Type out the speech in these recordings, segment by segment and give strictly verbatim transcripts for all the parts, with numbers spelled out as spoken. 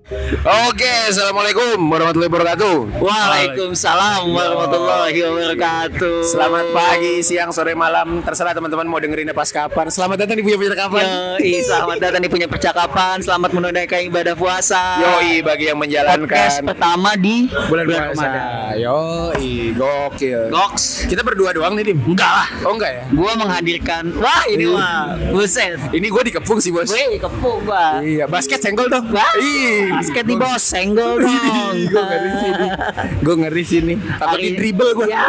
Oke, assalamualaikum warahmatullahi wabarakatuh. Waalaikumsalam warahmatullahi wabarakatuh. Selamat pagi, siang, sore, malam. Terserah teman-teman mau dengerin pas kapan. Selamat datang di Punya Percakapan. Yoi, selamat datang di Punya Percakapan. Selamat menunaikan ibadah puasa. Yoi, bagi yang menjalankan podcast pertama di bulan puasa. Yoi, gokil. Goks. Kita berdua doang nih, Dim. Enggak lah. Oh enggak ya? Gua menghadirkan. Wah, ini mah buset. Ini gue dikepung sih, Bos. Wih, kepung gua. Iya, basket senggol dong. Wah, Ih, basket nih bos, senggol dong. Gue ngeri sini. Gue ngeri sini. Takut di dribble gue. Ya.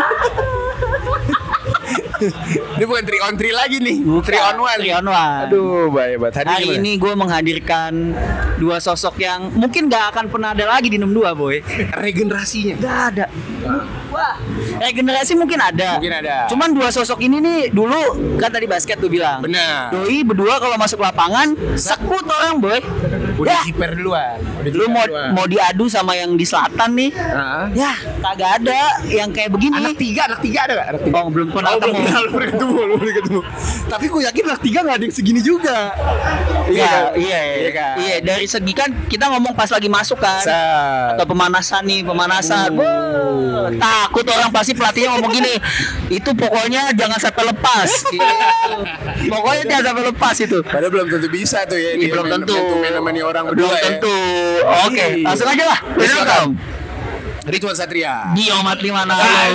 Ini bukan three on three lagi nih. three on one. three on one. Aduh, bahaya banget. Hari, Hari ini gue menghadirkan dua sosok yang mungkin gak akan pernah ada lagi di enam dua, boy. Regenerasinya Gak ada. Wah, regenerasi mungkin ada. Mungkin ada. Cuman dua sosok ini nih dulu kan tadi basket tuh bilang. Benar. Doi berdua kalau masuk lapangan sekut orang, boy. Udah Ya, kiper duluan. Udah lu kiper mau duluan. mau diadu sama yang di selatan nih. Heeh. Ya, kagak ada yang kayak begini. Anak tiga, anak tiga ada gak? Anak tiga. Oh, belum pernah Oh, belum ketemu. pernah, belum pernah ketemu, belum pernah ketemu. Tapi gue yakin anak tiga gak ada yang segini juga. Iya, kan? iya, Iya kan? iya. Dari segi kan kita ngomong pas lagi masuk kan. Sat. Atau pemanasan nih, pemanasan. Uh. Wah, takut orang pasti pelatihnya ngomong gini. Itu pokoknya jangan sampai lepas. Gitu. Pokoknya jangan sampai lepas itu. Padahal belum tentu bisa tuh ya. Iya, dia belum main- tentu. main-main orang Belum berdua ya. tentu. Oke, Iya. langsung aja lah. Welcome. Welcome. Ridwan Satria. Dio Matli mana?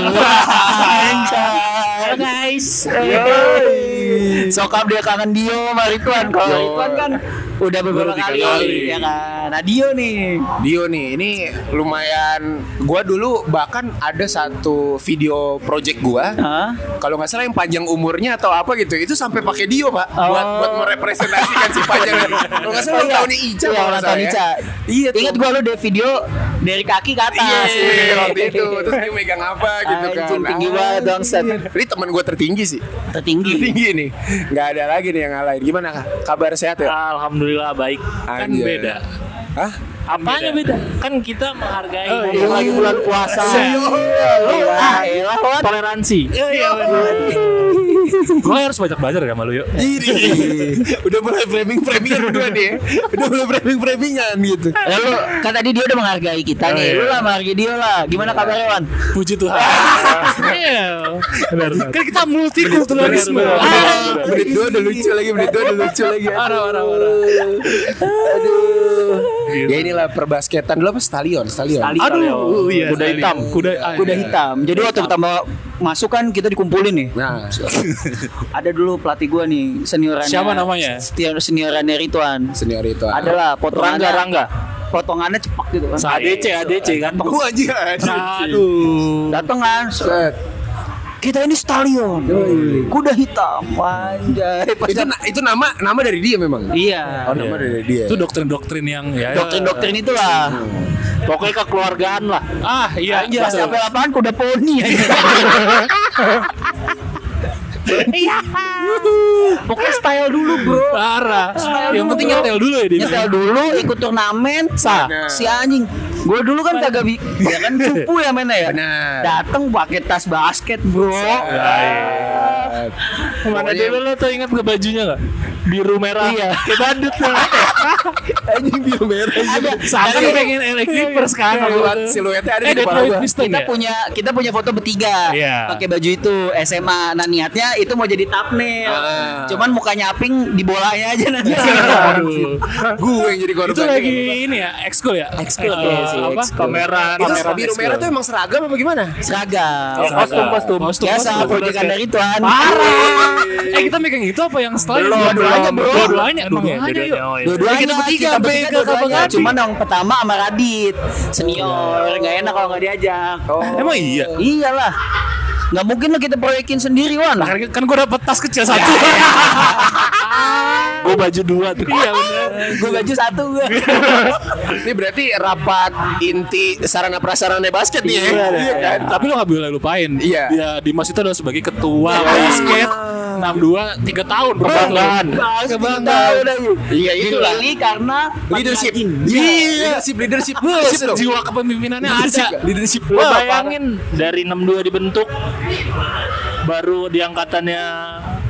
Halo guys. Sokap dia kangen Dio sama Ridwan. Kalau Yo. Ridwan kan udah beberapa Baru tiga kali, kali. ya kan. Nah Dio nih. Dio nih, ini lumayan. Gua dulu bahkan ada satu video project gua. Hah? Kalau nggak salah yang panjang umurnya atau apa gitu, itu sampai pakai Dio, Pak, Oh. buat buat merepresentasikan si panjang. Kalau nggak salah ulang tahunnya Ica, Iya, kalau ulang nggak tahun salah ya. Ica. Iya tuh. Ingat gua lu deh video dari kaki ke atas. Iya, waktu itu terus dia megang apa gitu kan. Anjing, tinggi Ah, banget dong, set. Ini teman gue tertinggi sih. Tertinggi. Tertinggi nih. Nggak ada lagi nih yang ngalahin. Gimana kabar sehat ya? Alhamdulillah baik. Kan Anjay. beda. Hah? Apanya beda? Kan kita menghargai Iya, lagi bulan puasa. Ah, elah, what? toleransi. Iya, Gue harus banyak belajar ya sama lu yuk. Udah mulai framing-framingan berdua nih ya. Udah mulai framing-framingan gitu. Lalu kan tadi dia udah menghargai kita Oh, nih. iya. Lu lah menghargai dia lah. Gimana kabarnya, Wan? Puji Tuhan. Iya. Benar. Kan kita multikulturalisme. Benar, benar. Ah. Menit dua udah lucu lagi, menit dua udah lucu lagi. Parah, parah, parah. Aduh. Gitu. Ya inilah perbasketan dulu apa stalion, stalion. Stalion. Aduh, iya. Kuda hitam. Kuda, ah, Kuda iya. hitam. Jadi waktu pertama masuk kan kita dikumpulin nih. Nah, Ada dulu pelatih gua nih, seniorannya. Siapa namanya? Senior seniorannya Ridwan. senior itu. Adalah potongannya. Rangga, Rangga. Potongannya cepak gitu kan. A D C, A D C kan. Gua anjing. Aduh. Dateng kan. Set. Kita ini stalion. Kuda hitam. Anjay. Pas Itu na- itu nama nama dari dia memang. Iya. Oh, nama dari dia. Itu doktrin-doktrin yang ya. Doktrin-doktrin itulah. Pokoknya kekeluargaan lah. Ah, iya. Anjir, pas sampai lapangan kuda poni aja. Iya. Pokoknya style dulu, Bro. Parah. Style Yang dulu, penting bro. nyetel dulu ya dia. Nyetel dulu, ikut turnamen, Sah. Bener. si anjing. Gue dulu kan kagak bi, ya kan cupu ya mainnya ya. Benar. Dateng pakai tas basket, Bro. Mana Pokoknya- dulu lo tuh ingat nggak bajunya nggak? Biru merah. Iya. Kayak badut lo. Anjing biru merah. Ada. Seakan Dari- pengen Electripers kan. Siluet siluetnya ada Eh, di kepala Detroit gua. Pistons Kita ya? punya kita punya foto bertiga Iya. pakai baju itu S M A. Nah niatnya itu mau jadi thumbnail. Ah. Cuman mukanya Aping di bolanya aja nanti. Aduh. Gue yang jadi korban. Itu lagi ini ya, ekskul ya? Ekskul, Eh, iya sih, apa? ekskul. Pameran. Itu pameran biru ekskul. merah tuh emang seragam apa gimana? Seragam. Oh, kostum, kostum. Kostum, Biasa kostum. proyekan dari Tuhan. Parah. Eh kita megang itu apa yang setelah Belum, dua-duanya belum. bro? Dua-duanya emang ya? Dua-duanya, Dua-duanya. oh, iya. Dua-duanya Kita bertiga, kita Bega, bertiga Kapal dua-duanya. Ngadi. Cuman yang pertama sama Radit senior, nggak enak kalau nggak diajak. Oh. Emang iya? Iyalah. Nggak mungkin lah kita proyekin sendiri, Wan. Nah, kan, kan gue dapet tas kecil satu. Gue baju dua tuh. Iya bener. Gue baju satu gue. Ini berarti rapat inti sarana prasarana basket nih ya. Iya kan? Tapi lo gak boleh lupain. Iya. Dia Dimas itu adalah sebagai ketua basket enam dua tiga tahun kebanggaan. Kebanggaan. Iya itulah. Dipilih karena Leadership. rajin. Iya, leadership leadership. Leadership dong. Jiwa kepemimpinannya Leadership, ada. leadership. Lo Wah, bayangin dari enam dua dibentuk, baru di angkatannya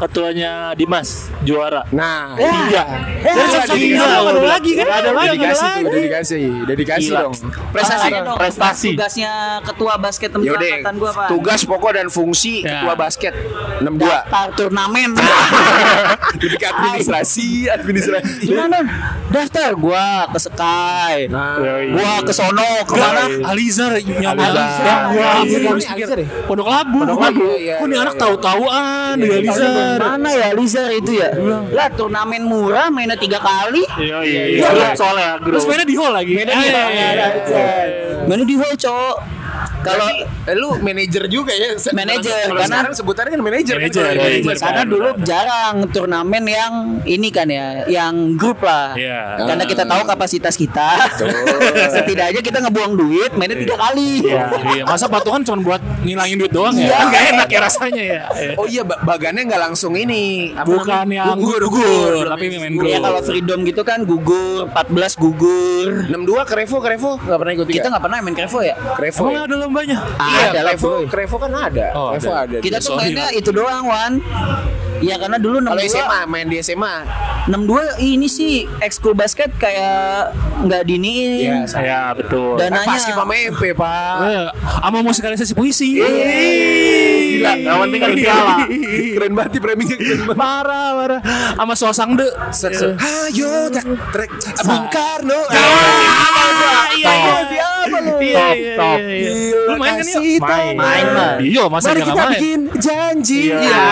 ketuanya Dimas juara. Nah, Ya. tiga. Ya, Udah satu di- tiga, udah ada lagi kan? Ada lagi, Udah dikasih ada tuh, udah dikasih, udah dikasih Gila. dong. Prestasi. Tanya dong, Prestasi. tugasnya ketua basket tempat Yaudah, angkatan gua apa? tugas pokok dan fungsi Ya. ketua basket enam dua. Daftar turnamen. Lebih ke administrasi, administrasi. Gimana? Daftar gua ke Sky. Nah, Gua ke sono kemana? Alizar nyampe Alizar. yang gua Iya, gua iya, habis iya, pikir Alizar ya? Pondok Labu. Pondok Labu, iya, Kok nih iya, anak iya. tahu-tahuan di Iya, Alizar. Mana ya Lizar itu ya? Lah turnamen murah mainnya tiga kali. Iya iya iya. iya. Soalnya terus mainnya di hall lagi. Mainnya di Eh, hall. iya, iya, iya. Mainnya di hall, Cok. Kalau eh, lu manajer juga ya? Manajer, Kalau karena- sekarang sebutannya kan manajer. kan? Manajer, Kalau- manajer. karena dulu jarang turnamen yang ini kan ya, yang grup lah. Iya. Karena kita tahu kapasitas kita. Setidaknya kita ngebuang duit, mainnya tiga kali. Iya, iya. Masa patungan cuma buat ngilangin duit doang ya? Iya. Kan gak enak ya rasanya ya. Iya. Oh iya, ba- bagannya nggak langsung ini. Apa Bukan namanya? yang gugur, gugur, belum tapi yang main gugur. grup. Ya kalau freedom gitu kan gugur, empat belas gugur. enam dua ke Revo, ke Revo nggak pernah ikut Kita nggak pernah main Krevo ya? ke Revo. Emang ya? ada lombanya? Iya, Ada lah, Revo, Boy. ke Revo kan ada. Oh, Revo ada. ada. Kita tuh Sorry, mainnya Wan. itu doang, Wan. Ya karena dulu enam Kalau dua S M A, main di S M A. enam dua ini sih ekskul basket kayak nggak diniin. Iya, Saya betul. Dan- Kan Dananya- pasti sama M P, Pak. Eh, sama musikalisasi puisi. Gila, Yang penting kan segala. Keren banget nih framingnya, keren banget. Marah, marah. Sama Suasang De. Set, set. Ayo, tak, trek, Bung Karno. Ah, iya, iya. Siapa lu? Iya, Top, iya, top. iya, iya. Gila, Lu main kan kasih yuk? tahu. Main lah. Iya, masa Mari dia kita nggak main? bikin janji. Iya. Iya.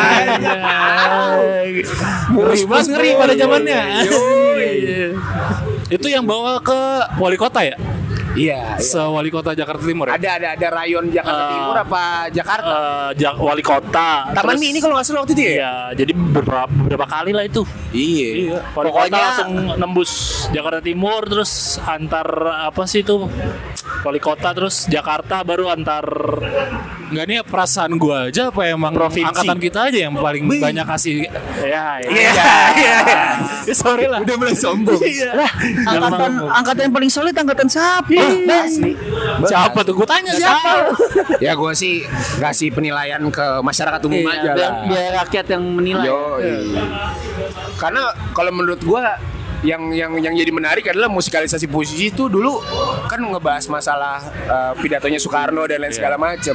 Ngeri banget, ngeri pada zamannya. Yoi. Itu yang bawa ke wali kota ya? Iya, iya. Se-wali kota Jakarta Timur ya? Ada ada ada rayon Jakarta Eh, Timur apa Jakarta? Eh, Jak wali kota. Taman Terus- Mini kalau nggak salah waktu itu ya? Iya, jadi beberapa, beberapa kali lah itu. Iya. Wali Pokoknya- kota langsung nembus Jakarta Timur, terus antar apa sih itu? Wali kota terus Jakarta, baru antar. Enggak, nih perasaan gua aja apa emang Provinsi. angkatan kita aja yang paling Wih. banyak kasih. Ya, Iya, iya. Ya, sorry lah. Udah mulai sombong. Iya. Lah, angkatan angkatan yang paling solid angkatan siapa? Asli. Siapa tuh? Gue tanya siapa? Ya gue sih ngasih penilaian ke masyarakat umum Iya, aja biar, lah. biar rakyat yang menilai. Yo, karena kalau menurut gua yang yang yang jadi menarik adalah musikalisasi puisi itu dulu kan ngebahas masalah uh, pidatonya Soekarno dan lain segala macam.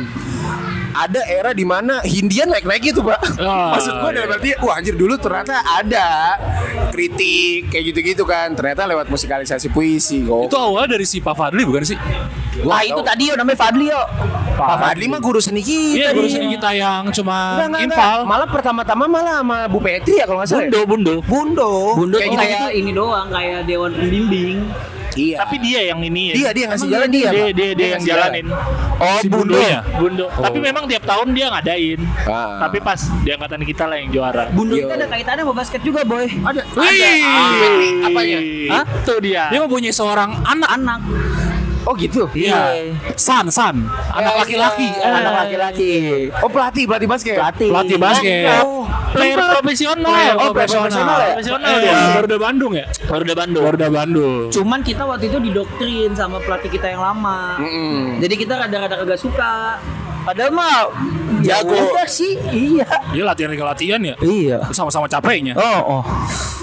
Ada era di mana Hindian naik-naik gitu, Pak. Oh, Maksud gua dalam iya. arti, wah anjir dulu ternyata ada kritik kayak gitu-gitu kan. Ternyata lewat musikalisasi puisi. Kok. Itu awal dari si Pak Fadli bukan sih? Gua Ah nggak itu tahu. tadi yo namanya Fadli yo. Pak Fadli mah guru seni kita. Iya, guru dia. seni kita yang cuma Enggak, enggak, infal. enggak. Malah pertama-tama malah sama Bu Petri ya kalau nggak salah. ya? Bundo, Bundo. Bundo. Bundo Kayak tuh gitu-gitu. kayak ini doang, kayak dewan pembimbing. Iya. Tapi dia yang ini ya. Dia dia ngasih Emang jalan dia. Dia Pak. dia, dia, yang ngasih jalanin. Oh, Si Bundo. Bundonya. Bundo. Tapi memang tiap tahun dia ngadain. Ah. Tapi pas di angkatan kita lah yang juara. Bundo Yo. itu ada kaitannya sama basket juga, boy. Ada. Wih. Ada. Apanya? Hah? Tuh dia. Dia mempunyai seorang anak. Anak. Oh gitu. Iya. San, San. Anak Eh, laki-laki. iya. Eh. Anak laki-laki. Oh pelatih pelatih basket. Pelatih. Pelatih basket. Oh. Player profesional. Player- oh, profesional ya? Profesional Eh, dia. iya. Garuda Bandung ya? Garuda Bandung. Garuda Bandung. Cuman kita waktu itu didoktrin sama pelatih kita yang lama. Mm-mm. Jadi kita rada-rada kagak suka. Padahal mah Jago. jago udah sih. Iya. Dia latihan ke latihan ya. Iya. Sama-sama capeknya. Oh, oh.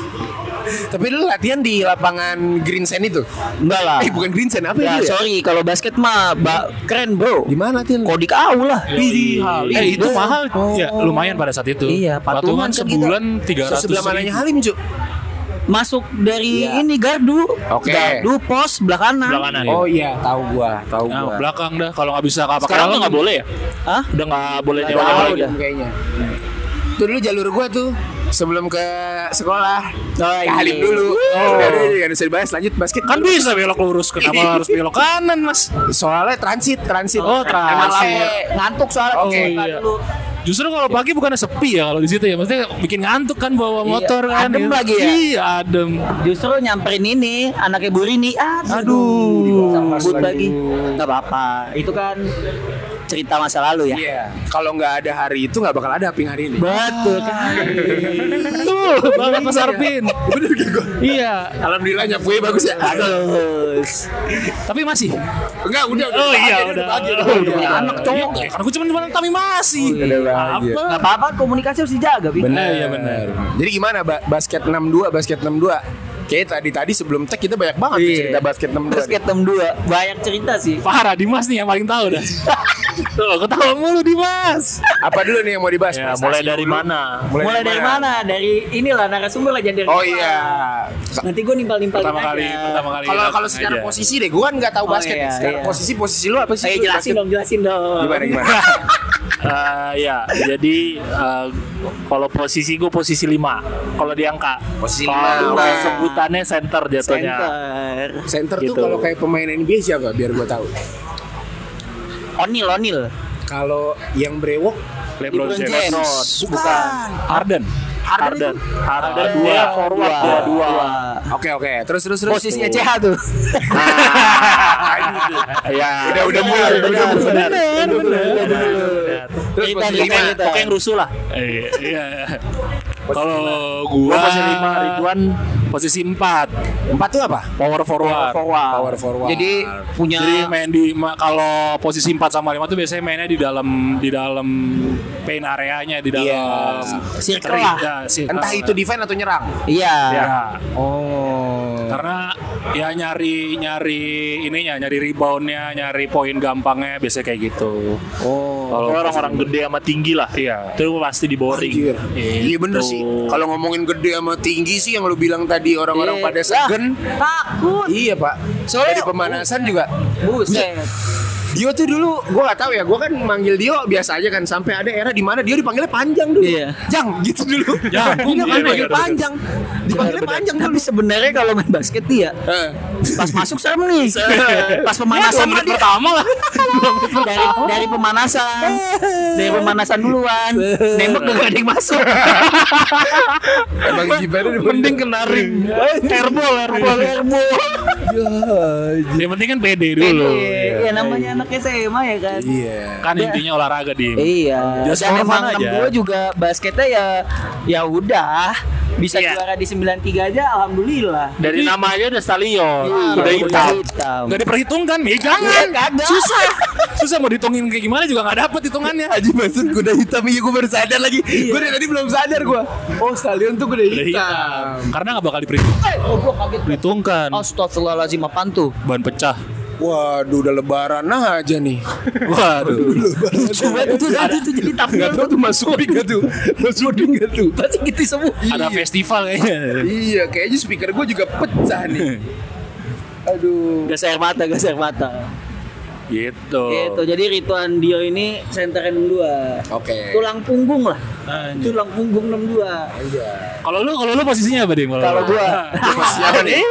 Tapi lu latihan di lapangan Green Sand itu? Enggak lah. Eh bukan Green Sand apa Ya, itu ya? sorry kalau basket mah ba- keren, Bro. Di mana latihan? Kodik au lah. Di Halim. Eh itu mahal Oh. ya lumayan pada saat itu. Iya, patungan patungan kan sebulan tiga ratus. Sebelah mananya Halim, Cuk? Masuk dari Iya. ini gardu. Oke. Gardu pos sebelah kanan. Sebelah kanan. Oh iya, tahu gua, tahu Nah, gua. belakang dah kalau nggak bisa apa Sekarang kalau nggak boleh ya? Hah? Udah nggak boleh Nggak nyewa tahu lagi. dah kayaknya. Itu dulu jalur gua tuh sebelum ke sekolah. Oh, Ke Halim iya. dulu. Oh. Udah dulu nggak bisa dibahas, lanjut basket. Kan bisa belok lurus, kenapa harus belok kanan mas? Soalnya transit, transit. Oh, transit. Emang Malam lama. ngantuk soalnya Oke, kalau iya. dulu. Justru kalau pagi bukannya sepi ya kalau di situ ya, maksudnya bikin ngantuk kan bawa Iya, motor kan. adem gitu. lagi ya? Iya adem. Justru nyamperin ini anaknya Bu Rini. Aduh. Aduh. Sambut Aduh. lagi. Enggak apa-apa. Itu kan cerita masa lalu ya. Iya. Kalau nggak ada hari itu nggak bakal ada Aping hari ini. Betul kan. Betul banget Mas Arvin. Bener gak gue? Iya. Alhamdulillah nyapunya bagus ya. Bagus. Tapi masih. Enggak, udah. udah Oh bahagia, iya udah udah. bahagia, Oh, udah udah bahagia. anak cowok. Karena gue cuma di tapi masih. Udah bahagia. Apa? Gak apa-apa, komunikasi harus dijaga, Bing. Bener. iya, bener. Jadi gimana ba- basket enam dua, basket enam dua? Kayak tadi tadi sebelum tag kita banyak banget tuh Iya. cerita basket enam dua. Basket enam dua banyak cerita sih. Parah Dimas nih yang paling tahu dah. Tuh, ketawa mulu Dimas. Apa dulu nih yang mau dibahas? Ya, Prestasi mulai dari dulu. mana? Mulai, Mulai dari mana? Dari inilah narasumber lah, jangan dari Oh gua. iya. Nanti gue nimpal-nimpal Pertama kali, pertama kali. Kalau datang kalau secara aja. posisi deh, gue kan nggak tahu Oh, basket. iya, Secara iya. posisi posisi lu apa sih? Ayo Lu jelasin basket? dong, jelasin dong. Gimana gimana? Eh, ya, jadi eh, kalau posisi gue posisi lima. Kalau di angka. Posisi Kalau lima. sebutannya center jatuhnya. Center. Center tuh Gitu. kalau kayak pemain N B A siapa? Biar gue tahu. Onil, Onil. Kalau yang brewok LeBron LeBron James. James. Bukan. Harden. Harden. Harden Dua, dia forward dua, dia dua. Oke oke, terus terus terus. Posisinya C H tuh. Ya, Udah udah mulai, udah benar, mulai. benar, Benar, benar. Terus Cerita, posisi cerita, lima. cerita. Pokoknya yang rusuh lah. Iya. Kalau gua Posisi lima. Ridwan posisi empat. Empat tuh apa? Power forward. Forward. Power forward. Jadi punya Jadi main di ma- kalau posisi empat sama lima tuh biasanya mainnya di dalam di dalam paint areanya di dalam Iya. Circle lah. Ya, circle. entah itu defense atau nyerang. Iya. Ya. Oh. Karena ya nyari nyari ininya, nyari reboundnya, nyari poin gampangnya biasanya kayak gitu. Oh. Kalau orang-orang gede sama tinggi lah, Iya. itu pasti di boring. Anjir. Iya bener sih. Kalau ngomongin gede sama tinggi sih yang lu bilang tadi orang-orang Iya. pada segen. Takut. Iya pak. Soalnya- Dari pemanasan juga. Buset. Dio tuh dulu, gue gak tahu ya, gue kan manggil Dio biasa aja kan. Sampai ada era di mana Dio dipanggilnya panjang dulu. Iya. Jang gitu dulu. Jang. Dia kan Iya, manggil bener, panjang. Dipanggilnya panjang Tapi dulu. sebenarnya kalau main basket dia Eh. pas masuk serem nih. Pas pemanasan mah dia pertama lah. dari dari pemanasan. Dari pemanasan duluan. Nembak gak ada yang masuk. Emang gimana nih? Mending kena ring. Airball, airball, airball. Yang penting kan pede dulu. Iya, namanya anak S M A ya kan. Iya. Kan intinya olahraga di. Iya. Just Dan for fun emang aja. enam dua juga basketnya ya ya udah bisa Iya. juara di sembilan tiga aja alhamdulillah. Dari nama aja udah stadion, Iya, udah hitam. hitam. Gak diperhitungkan, ya jangan. Iya, kagak. Susah. Susah mau dihitungin kayak gimana juga gak dapet hitungannya. Aji maksud kuda hitam, iya gue baru sadar lagi. Gue dari tadi belum sadar gue. Oh stadion tuh kuda Udah hitam. hitam. Karena gak bakal diperhitungkan. Oh, gua kaget. Perhitungkan. Astagfirullahaladzim, apaan tuh? Ban pecah. Waduh udah lebaran aja nih. Waduh. Coba itu itu itu jadi Gak tampil tau tuh masuk ping gak tuh. Masuk ping gak tuh. pasti gitu semua. Ada festival kayaknya. Iya kayaknya speaker gue juga pecah nih. Aduh. Gas air mata, gas air mata. Gitu. Gitu. Jadi Ridwan Dio ini center enam dua. Oke. Tulang punggung lah. Anjir. Tulang punggung enam dua. Kalau lu kalau lu posisinya apa, Dim? Kalau gua Posisi apa nih?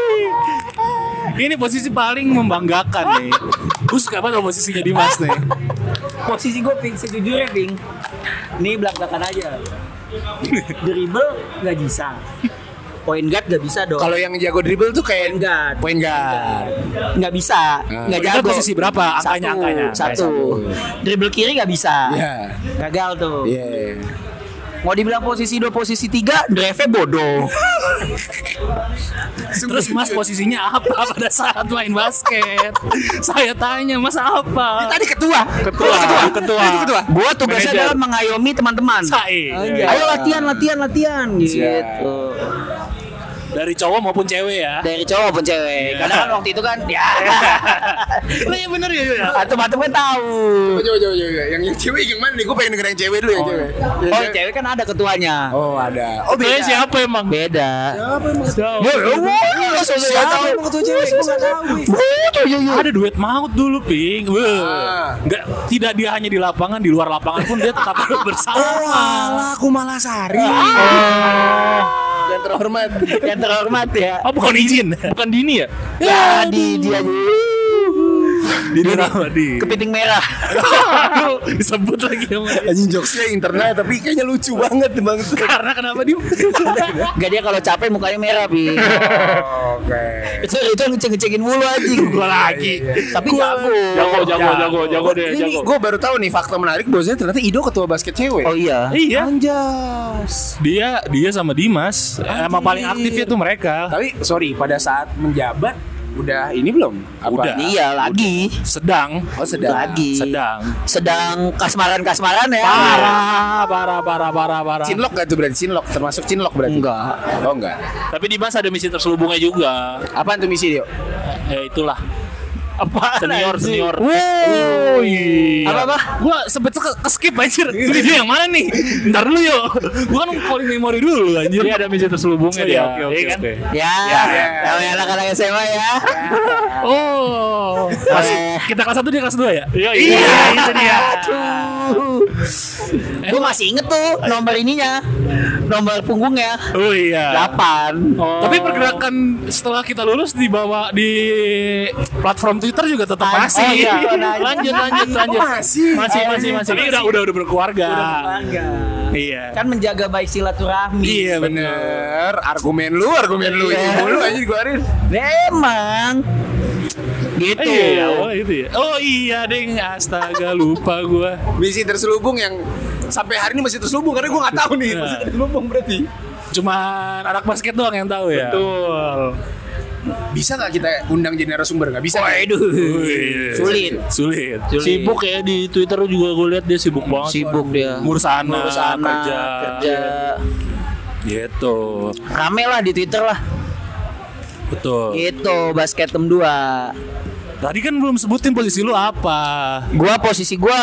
Ini posisi paling membanggakan nih. Gue suka banget sama posisinya Dimas nih. posisi gue ping sejujurnya ping. Nih belak-belakan aja. Dribble nggak bisa. Point guard nggak bisa dong. Kalau yang jago dribble tuh kayak Point guard. point guard. Nggak bisa, Nah, nggak point guard jago. posisi berapa? Angkanya, satu, angkanya. Satu. Satu. Dribble kiri nggak bisa. Iya. Gagal tuh. Iya. Mau dibilang posisi dua, posisi tiga, drive-nya bodoh. Terus Mas posisinya apa pada saat main basket? Saya tanya Mas apa? Tadi ketua. Ketua, ketua, ketua. Itu ketua. Gua tugasnya Manajer. adalah mengayomi teman-teman. Sae. Ayo latihan, latihan, latihan gitu. Dari cowok maupun cewek ya. Dari cowok maupun cewek. Karena kan waktu itu kan ya. Lah ya bener ya. ya. Atum-atum kan tahu. Coba coba coba coba. Yang yang cewek yang mana nih? Gue pengen denger yang cewek dulu yang cewek. Yang Oh, cewek kan ada ketuanya. Oh ada. Oh Ketuanya beda. siapa emang? Beda. Siapa emang? Siapa? Siapa emang ketua cewek? Gue nggak tahu. Ada duet maut dulu, Ping. Wah. Ah. Enggak, tidak dia hanya di lapangan, di luar lapangan pun dia tetap bersama. Oh alah, aku malah sari. Yang terhormat. Yang terhormat ya. Oh, bukan izin, bukan Dini ya? Ya di dia Didi Rahmadi. Kepiting merah. Aduh, disebut lagi sama dia. Anjing jokesnya internet tapi kayaknya lucu banget bang. Karena kenapa dia? Gak, dia kalau capek mukanya merah, Pi. Oke. Itu itu ngecek-ngecekin mulu anjing. Gua lagi. Tapi jago. Jago, jago, jago, jago deh, Ini jago. gue baru tahu nih fakta menarik bahwasanya ternyata Ido ketua basket cewek. Oh iya. Iya. Anjas. Dia dia sama Dimas emang paling aktif itu mereka. Tapi sorry pada saat menjabat udah ini belum? Apa? Udah. Iya, lagi. Sedang. Oh sedang. Lagi. Sedang. Sedang kasmaran-kasmaran ya. Parah, parah, parah, parah, parah. Cinlok gak tuh berarti? Cinlok termasuk cinlok berarti? Enggak. Oh enggak. Tapi Dimas ada misi terselubungnya juga. Apaan tuh misi Dio? Ya itulah. Apa? Senior, senior. Wow. iya. Apa-apa? Gua sempet ke, ke skip anjir. Ini dia yang mana nih? Ntar dulu yuk. Gua kan calling memori dulu anjir. Dia ada misi terselubungnya dia. Oke oke Iya kan? oke. Ya, Ya. namanya anak-anak S M A ya. Oh. Masih kita kelas satu dia kelas dua ya? Iya, Iya, itu dia. Gue masih inget tuh nomor ininya, nomor punggungnya Oh iya. delapan. Oh. Tapi pergerakan setelah kita lulus di bawah di platform Twitter juga tetap Ah, masih. oh iya. Lanjut lanjut lanjut. Masih. Masih masih masih. Tapi udah udah udah berkeluarga. Iya. Kan menjaga baik silaturahmi. Iya Bener. Argumen lu, argumen lu itu mulu aja dikeluarin. Memang. Gitu. Iya, oh itu ya. Oh iya, ding. Astaga, lupa gua. Misi terselubung yang sampai hari ini masih terselubung karena gue nggak tahu nih masih terselubung berarti. Cuman anak basket doang yang tahu ya. Betul. Bisa nggak kita undang jadi narasumber? Nggak bisa. Waduh. Sulit. Sulit. Sulit. Sulit. Sibuk ya di Twitter juga gue lihat dia sibuk banget. Sibuk dia. Ngurus anak, Ngurus anak, kerja. kerja. Gitu. Rame lah di Twitter lah. Betul. Gitu, Basketem dua. Tadi kan belum sebutin posisi lu apa. Gua posisi gua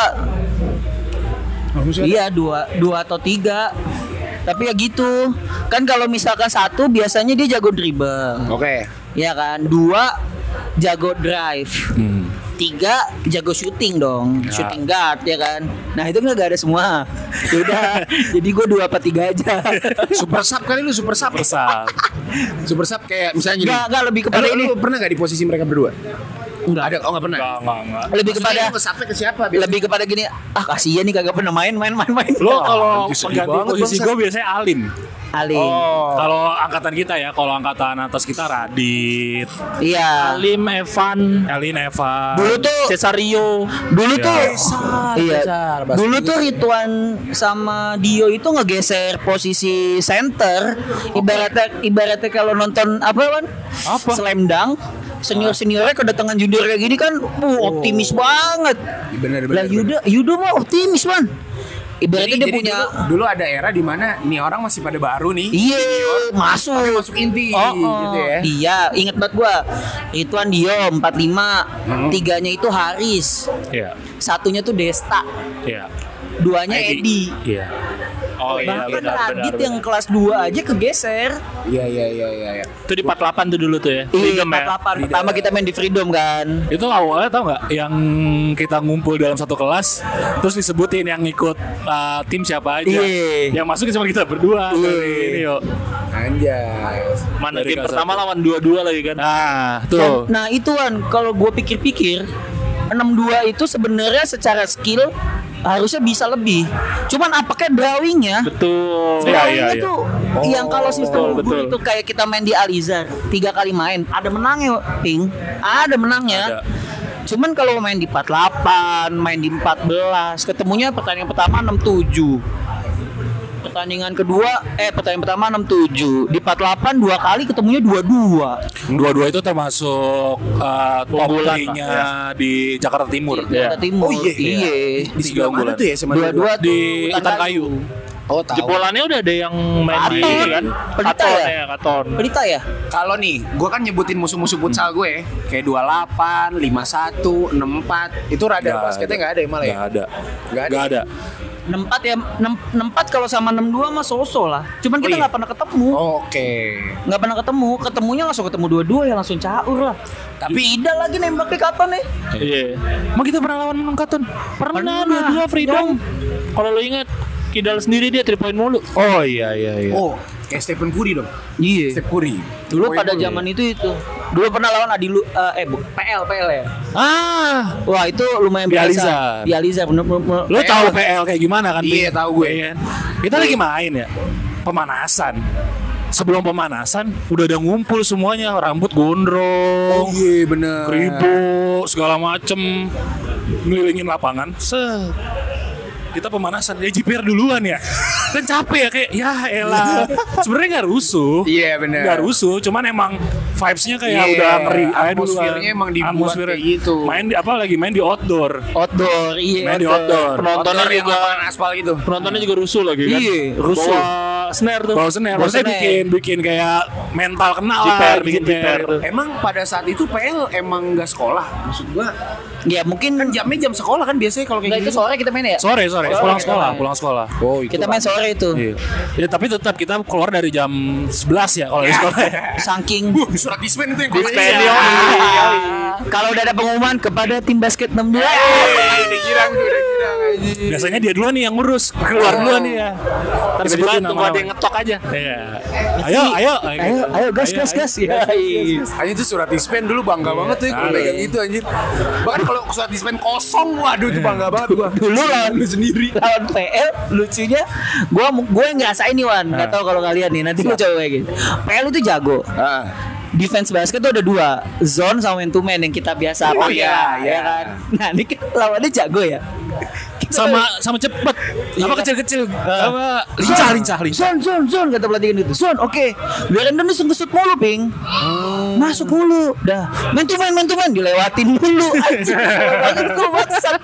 iya dua, dua atau tiga. Tapi ya gitu. Kan kalau misalkan satu biasanya dia jago dribble. Oke. Ya kan? Dua jago drive. Hmm. Tiga jago shooting dong, Ya. shooting guard ya kan. Nah itu nggak ada semua. Ya udah, jadi gue dua apa tiga aja. Super sub kali lu super sub. Persal. Super sub kayak misalnya gini. Nggak nggak lebih kepada Eh, lu, ini. lu pernah nggak di posisi mereka berdua? Enggak. Ada? Oh nggak pernah. Enggak, enggak, enggak. Lebih kepada Maksudnya lu nge-subnya ke siapa? biasanya? lebih kepada gini. Ah kasihan nih kagak pernah main main main main. Lo kalau anjir, sedih pengganti banget, posisi Bang, gue biasanya Alim. Alim. Oh. Kalau angkatan kita ya, kalau angkatan atas kita Radit, Iya. Alim, Evan, Elin, Evan, Dulu tuh- Cesario. Dulu Ya. tuh iya. Besar, Bas. Dulu tuh Ridwan sama Dio itu ngegeser posisi center. Ibaratnya ibaratnya kalau nonton apa kan? Apa? Slam dunk. Senior-seniornya kedatangan junior kayak gini kan, uh, optimis banget. Bener bener. Lah Yuda, Yuda mah optimis man. Ibaratnya Jadi, dia jadi punya, dulu, dulu ada era di mana nih orang masih pada baru nih. iya Tapi masuk. masuk inti Oh, oh. gitu ya. Iya, inget banget gua. Ridwan Dio empat puluh lima, Hmm. tiganya itu Haris, Iya, satunya tuh Desta, iya, duanya Edi. Edi. iya. Oh iya, Bahkan benar, benar, Radit benar. yang kelas dua aja kegeser. Iya iya iya iya. Ya. Itu di empat puluh delapan tuh dulu tuh ya. Iya, Freedom ya. empat puluh delapan. Pertama kita main di Freedom kan. Itu awalnya tau nggak yang kita ngumpul dalam satu kelas terus disebutin yang ikut uh, tim siapa aja. Iya. Yang masuk cuma kita berdua. Iya. Dari ini yuk. Anjay. Mana Dari game kelas pertama satu. lawan dua-dua lagi kan. Nah, tuh. Nah itu kan kalau gue pikir-pikir enam dua itu sebenarnya secara skill harusnya bisa lebih. Cuman apakah drawingnya? Betul. Drawingnya tuh yang kalau sistem betul. bubur itu kayak kita main di Alizar tiga kali main ada menangnya, Ping. Ada menangnya. Ada. Cuman kalau main di empat puluh delapan, main di empat belas, ketemunya pertandingan pertama enam tujuh. Pertandingan kedua, eh pertandingan pertama enam tujuh. Di empat puluh delapan dua kali ketemunya dua dua. Dua-dua itu termasuk uh, top Unggulan tiga-nya lah, di Jakarta Timur. Jakarta Timur. Oh iya. Iya. Di sebelah mana tuh ya sama Dua-dua Di tuh Hutan Kayu. Oh tahu. Jepolannya udah ada yang main di Katon. ini kan. Pelita Katon ya? ya, Katon. Pelita ya? Kalau nih, gue kan nyebutin musuh-musuh futsal gue kayak dua puluh delapan, lima puluh satu, enam puluh empat. Itu radar Nggak basketnya ada. nggak ada ya malah ya? Nggak ada. Nggak ada. Nggak ada. enam puluh empat ya, enam puluh empat kalau sama enam puluh dua mah so-so lah. Cuman kita iya? nggak pernah ketemu. Oke. Nggak pernah ketemu, ketemunya langsung ketemu dua-dua ya langsung caur lah. Tapi Ida lagi nembaknya kapan nih? Iya. Emang kita pernah lawan menang Katon? Pernah, Pernah. dua-dua Freedom. Kalau lo ingat, Kidal sendiri dia three point mulu. Oh iya iya iya. Oh, Kayak Stephen Curry dong. Iya. Stephen Curry. Dulu Poin pada dulu. zaman itu itu. Dulu pernah lawan Adilu uh, eh bu, P L P L ya. Ah, Wah, itu lumayan Dializar. biasa. Dializar bener bener. lu tahu P L kayak gimana kan? Iya, Ping? tahu gue. Iya kan? Kita lagi main ya. Pemanasan. Sebelum pemanasan udah ada ngumpul semuanya, rambut gondrong, Oh iya bener. kribo, segala macem, ngelilingin lapangan. Set. Kita pemanasan, ya J P R duluan ya. Kan capek ya kayak ya elah. Sebenarnya nggak rusuh. Iya bener. Nggak rusuh, cuman emang vibes-nya kayak Iya, udah ngeri. Ayo duluan. atmosfernya emang dibuat kayak gitu. Main di apa lagi main di outdoor. Outdoor, iya. Main di outdoor. Penontonnya Outdoor yang juga lapangan aspal gitu. Penontonnya juga rusuh lagi kan. Iya, rusuh. Bawa snare tuh. Bawa snare. Bawa Maksudnya snare. bikin bikin kayak mental kenal Jiper, lah. bikin jiper tuh. Emang pada saat itu P L emang nggak sekolah, maksud gua Ya mungkin kan jamnya jam sekolah kan biasanya kalau kayak Enggak, itu gitu. sore kita main ya. Sore sore Sore pulang kita sekolah, main. pulang sekolah. Oh, itu Kita main sore itu. Iya. Ya tapi tetap kita keluar dari jam sebelas ya kalau di sekolah ya. Saking Wuh, surat dispen itu yang gua Dispen, baca. yoi. Kalau udah ada pengumuman kepada tim basket enam dua. Eh, dikirang tuh, dikirang aja. Biasanya dia duluan nih yang ngurus, keluar duluan nih ya. Ntar Tiba-tiba sebutin tunggu nama-nama. ada yang ngetok aja. Iya. Ayo, ayo, Ayo, ayo gas gas gas. Ya. Hanya itu surat dispen dulu bangga banget tuh ya kalau Iya. pegang itu anjir. Bahkan kalau surat dispen kosong, waduh itu bangga banget gua. Dulu lawan lu sendiri. lawan P L lucunya gua gue ngerasain nih Wan, nggak tahu kalau kalian nih nanti gue coba kayak gitu. P L itu jago. Heeh. Defense basket tuh ada dua, zone sama man to man yang kita biasa Oh, pakai iya, lah, iya. ya kan. Nah ini kan lawannya jago ya. Kita Sama sama cepet. Apa Iya. kecil-kecil. Ah. Apa lincah lincah lincah. Zon, zon, zon kata pelatih gitu. Zon, oke. Brandon tuh ngesut mulu, Ping. Masuk mulu. Dah. Man to man, man to man dilewatin mulu. Anjing. kesel banget gua, bangsat.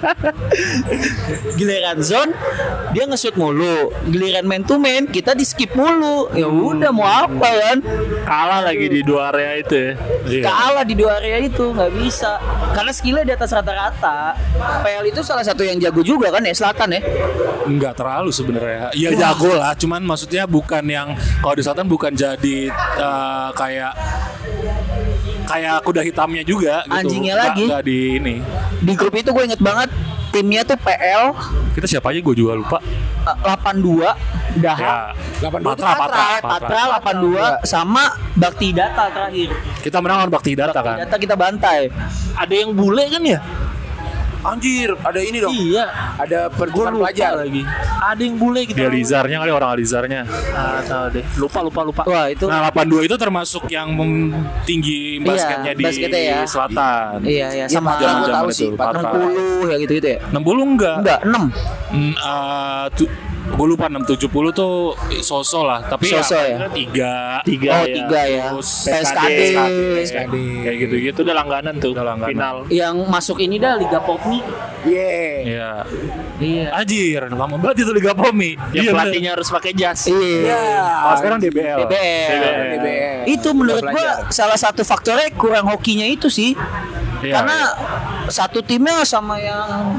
Giliran zon dia ngesut mulu. Giliran man to man kita di skip mulu. Ya udah mau apa kan? Kalah lagi di dua area itu ya. Iya. Kalah di dua area itu nggak bisa. Karena skillnya di atas rata-rata. P L itu salah satu yang jago juga kan ya selatan ya. Enggak terlalu sebenarnya. Ya jago lah, cuman maksudnya bukan yang kalau di selatan bukan jadi eh, kayak kayak kuda hitamnya juga gitu. Anjingnya Nggak- lagi. nggak di ini. Di grup itu gue inget banget timnya tuh P L Kita siapa aja gue juga lupa. eh, delapan dua Daha Ya, delapan dua Patra, itu Patra, Patra, Patra delapan dua sama Bakti Data terakhir. Kita menang lawan Bakti Data Bakti kan. Data kita bantai. Ada yang bule kan ya? Anjir, ada ini dong. Iya. Ada perguruan pelajar lagi. Ada yang bule gitu. Dia Alizarnya kali orang Alizarnya. Ah, tahu deh. Lupa lupa lupa. Wah, itu Nah, delapan dua itu termasuk yang mem- tinggi basketnya di basketnya ya. selatan. iya ya Ya, sama Patra gua Zaman-zaman tahu itu, sih, Patra. enam puluh ya gitu-gitu ya. enam puluh enggak? Enggak, enam. Hmm, eh, tu- gue lupa enam tujuh puluh tuh Soso lah, tapi Soso ya? ya tiga Tiga Oh, ya. tiga ya. Terus P S K D. P S K D kayak gitu-gitu. Itu udah langganan tuh. Udah langganan. Final. Yang masuk ini dah Liga Popmi. Iya. Iya. Iya. Anjir, lama banget itu Liga Pomi. Yang Iya, pelatihnya harus pakai jas. Iya. Oh, sekarang D B L. D B L. D B L. Itu menurut Belajar. gua salah satu faktornya kurang hokinya itu sih. Iya, Karena satu timnya sama yang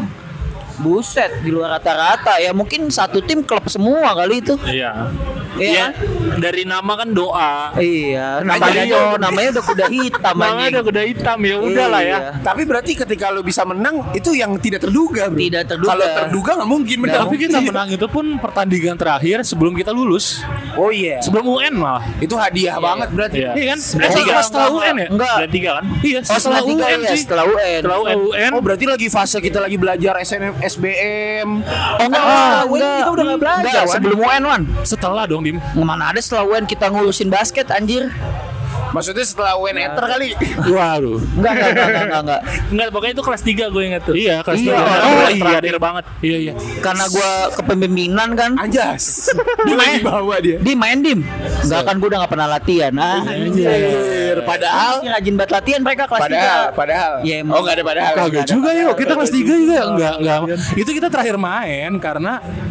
buset di luar rata-rata ya mungkin satu tim klub semua kali itu. Iya. Iya Iya. kan? Dari nama kan doa. Iya, namanya Anjing. tuh namanya udah kuda hitam Namanya anjing. udah kuda hitam ya udah lah ya. Iya. Tapi berarti ketika lo bisa menang itu yang tidak terduga, bro. Tidak terduga. Kalau terduga nggak mungkin menang. Tapi kita menang itu pun pertandingan terakhir sebelum kita lulus. Oh iya. Sebelum U N malah. Itu hadiah banget berarti. Iya. Iya kan? Sembilan Eh, tiga. setelah, setelah U N ya? Enggak. Sembilan tiga kan? Iya, Oh, setelah setelah U tiga N ya, sih. setelah U N. Setelah U N. Oh berarti lagi fase kita lagi belajar S N M, S B M. Oh enggak, Ah, enggak. kita udah nggak belajar, Enggak, Wan. sebelum U N, Wan. Setelah dong, Dim. Mana ada setelah U N kita ngurusin basket anjir. Maksudnya setelah U N enter kali. Waduh. Enggak, enggak, enggak, enggak, enggak, enggak. Enggak, pokoknya itu kelas tiga gue ingat tuh. Iya, kelas Iya. tiga. Oh, Oh, iya, terakhir deh. banget. Iya, iya. Karena gua kepemimpinan kan. Anjas. Di Dia lagi main. bawa dia. Di main dim. Enggak kan gua udah enggak pernah latihan. Ah, Anjir. Padahal Ini rajin banget latihan mereka kelas padahal tiga. padahal. Ya, emang. Oh enggak ada padahal. Kagak Nggak ada juga padahal. yuk, kita kelas tiga juga enggak enggak. Itu kita terakhir main karena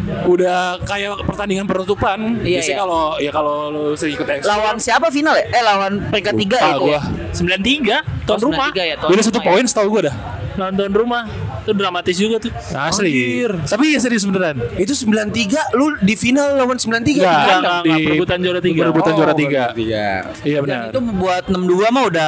udah kayak pertandingan penutupan. Iya, Biasanya iya. kalau ya kalau lu sering ikut ekskul. Lawan siapa final ya? Eh lawan peringkat tiga Lupa itu. gua. Ya? sembilan tiga tuan Oh, rumah. sembilan tiga ya, tuan Beda rumah satu ya. poin setahu gua dah. Nonton rumah. Itu dramatis juga tuh. Asli. Anjir. Tapi ya serius beneran. Itu sembilan tiga lu di final lawan sembilan tiga. Enggak, Enggak, di- enggak, perebutan juara tiga. Perebutan Oh, juara tiga. tiga. Iya Dan benar. itu membuat enam dua mah udah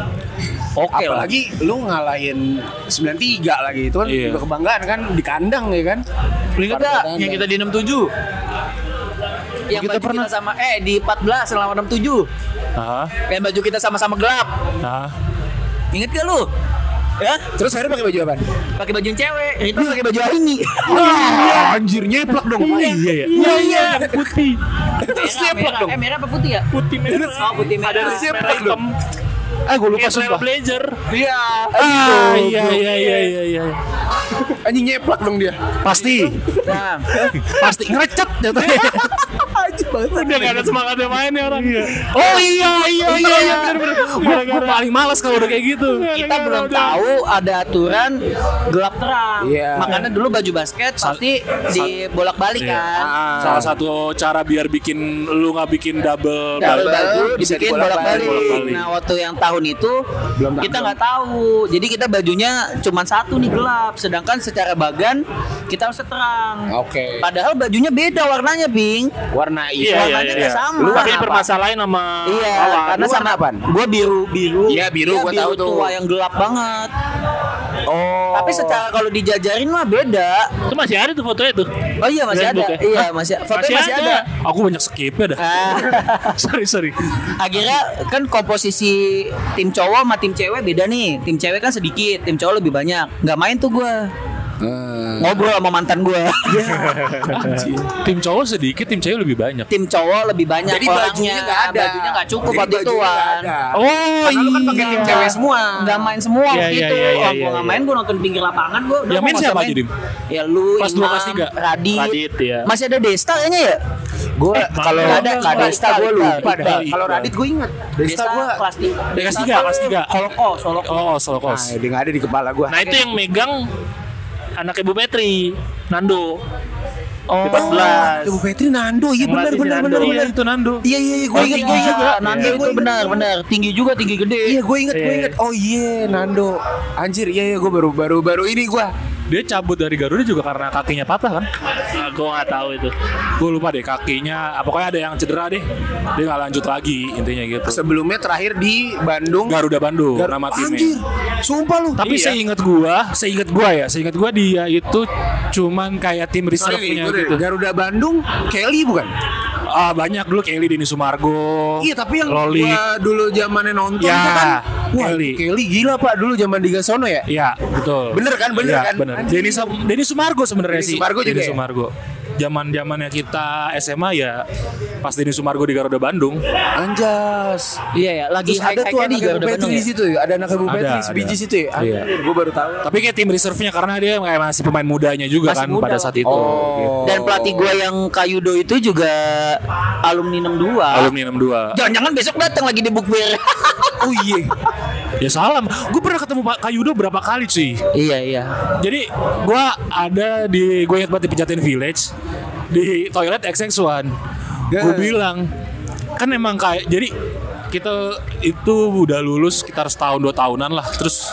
oke lah. Apalagi lu ngalahin sembilan tiga lagi. Itu kan Iya. udah kebanggaan kan di kandang ya kan. Lu ingat Pada gak kandang. yang kita di enam tujuh? Yang kita baju pernah. kita sama eh di empat belas selama enam tujuh. Ah, Yang baju kita sama-sama gelap. ah. Ingat gak lu? Ya, Terus akhirnya pakai baju apa? pakai baju cewek, itu pakai baju Aini. Wah, anjir nyeplak dong. Iya iya. Iya iya. Yang putih. Terus Merah, nyeplak merah. dong. Eh merah apa putih ya? Putih merah. Oh, putih merah. Ada Terus dia merah plak hitam. Ah, gue lupa Kayak sumpah. Trailblazer. Iya. Ah, iya iya iya iya iya. Anjing nyeplak dong dia. Pasti. Nah, Pasti ngerecet jatuhnya. Anjir banget. Udah gak ada semangatnya main ya orang. Oh iya iya iya iya. Gue paling malas kalau udah kayak gitu. kita belum tahu ada aturan gelap terang. Iya. Makanya dulu baju basket pasti dibolak-balik Iya. kan. Ah. Salah satu cara biar bikin lu nggak bikin double Double Double baju bisa dibikin dibolak-balik. bolak-balik. Nah, waktu yang tahun itu Belum tahu. kita nggak tahu. Jadi kita bajunya cuma satu nih gelap, sedangkan secara bagan kita harus terang. Oke. Padahal bajunya beda warnanya, Ping. Warna Iya, hitam. iya, Warnanya iya. nggak sama. Lu Tapi warna apa? permasalahan sama Iya, lawan. karena Lu warna sama apaan? gua biru biru. Iya, biru, Dia gua tahu tuh. tua yang gelap banget. Oh. Tapi secara kalau dijajarin mah beda. Itu masih ada tuh fotonya tuh. Oh iya masih ada. Facebook ya? Iya masih. Fotonya masih, ada. Aku banyak skip ya dah. Ah, Sorry sorry. akhirnya kan komposisi tim cowok sama tim cewek beda nih. Tim cewek kan sedikit, tim cowok lebih banyak. Nggak main tuh gua. Hmm. Ngobrol sama mantan gua. Tim cowok sedikit, tim cewek lebih banyak. Tim cowok lebih banyak Jadi orangnya. bajunya nggak ada. Bajunya nggak cukup Jadi waktu itu bajunya nggak kan. ada. Oh Karena lu kan pakai tim cewek semua. Nggak main semua Iya, waktu iya, itu. iya, iya, Oh, iya, gua nggak iya. main, gua nonton pinggir lapangan gua. udah Yang gua main nggak siapa usah aja, main. Dim? Ya lu, Kelas dua, Imam, kelas tiga? Radit. Radit, ya. Masih ada Desta kayaknya ya? Gue kalau Nggak ada, nggak ada. Desta gue lupa dah. Iqbal. Kalau Radit gue ingat. Desta Desta gue. kelas tiga. Kelas tiga, kelas tiga. Holokos, Holokos. Oh, solo Nah, kos. dia nggak ada di kepala gue. Nah itu yang megang anak Ibu Petri, Nando. Oh, empat belas. Ibu Petri Nando, iya Yang benar latih si benar Nando. benar. Iya benar. itu Nando. Iya iya iya gue Oh, ingat tinggi gue ingat. juga. Nando Iya, itu gua ingat. benar, benar. Tinggi juga, tinggi gede. Iya gue inget gue Iya. inget. Oh iya Nando. Anjir iya iya gue baru baru baru ini gue. Dia cabut dari Garuda juga karena kakinya patah kan? Nah, gue nggak tahu itu. Gue lupa deh kakinya. ah, Pokoknya ada yang cedera deh. Dia nggak lanjut lagi intinya gitu. Sebelumnya terakhir di Bandung. Garuda Bandung Gar- nama timnya. Anjir, sumpah lu. Tapi Iya. seingat gua, seingat gua ya, seingat gua dia itu cuman kayak tim Sorry nih, reserve-nya gua deh, gitu. Garuda Bandung, Kelly bukan? Ah, banyak dulu Kelly, Denny Sumargo. Iya tapi yang Loli. gua dulu zamannya nonton Ya, itu kan, wah Kelly. Kelly. gila pak dulu zaman di Gasono ya. Iya, betul. Bener kan, bener Iya, kan? Bener. Anjir. Denny Sam- Denny Sumargo sebenarnya Denny sih. Sumargo juga Denny ya? Sumargo. Zaman-zamannya kita S M A ya pas Denny Sumargo di Garuda Bandung. Anjas. Iya ya, lagi Terus ada tuh high-high-nya di anak Ibu Garuda Petri Bandung di ya. situ ya. Ada anak Ibu Ada, Petri ada. sebiji situ ya. Iya. Gue baru tahu. Tapi kayak tim reserve-nya karena dia kayak masih pemain mudanya juga Masih kan muda pada saat itu. Oh. Dan pelatih gua yang Kayudo itu juga alumni enam dua. Alumni enam dua. Jangan-jangan besok datang lagi di bukber. Oh iya. Ya salam. Gue pernah ketemu Pak Kayudo berapa kali cuy. Iya, iya. Jadi gue ada di gue ingat banget di Pejaten Village di toilet X X one. Gue bilang kan emang kayak jadi kita itu udah lulus sekitar setahun dua tahunan lah. Terus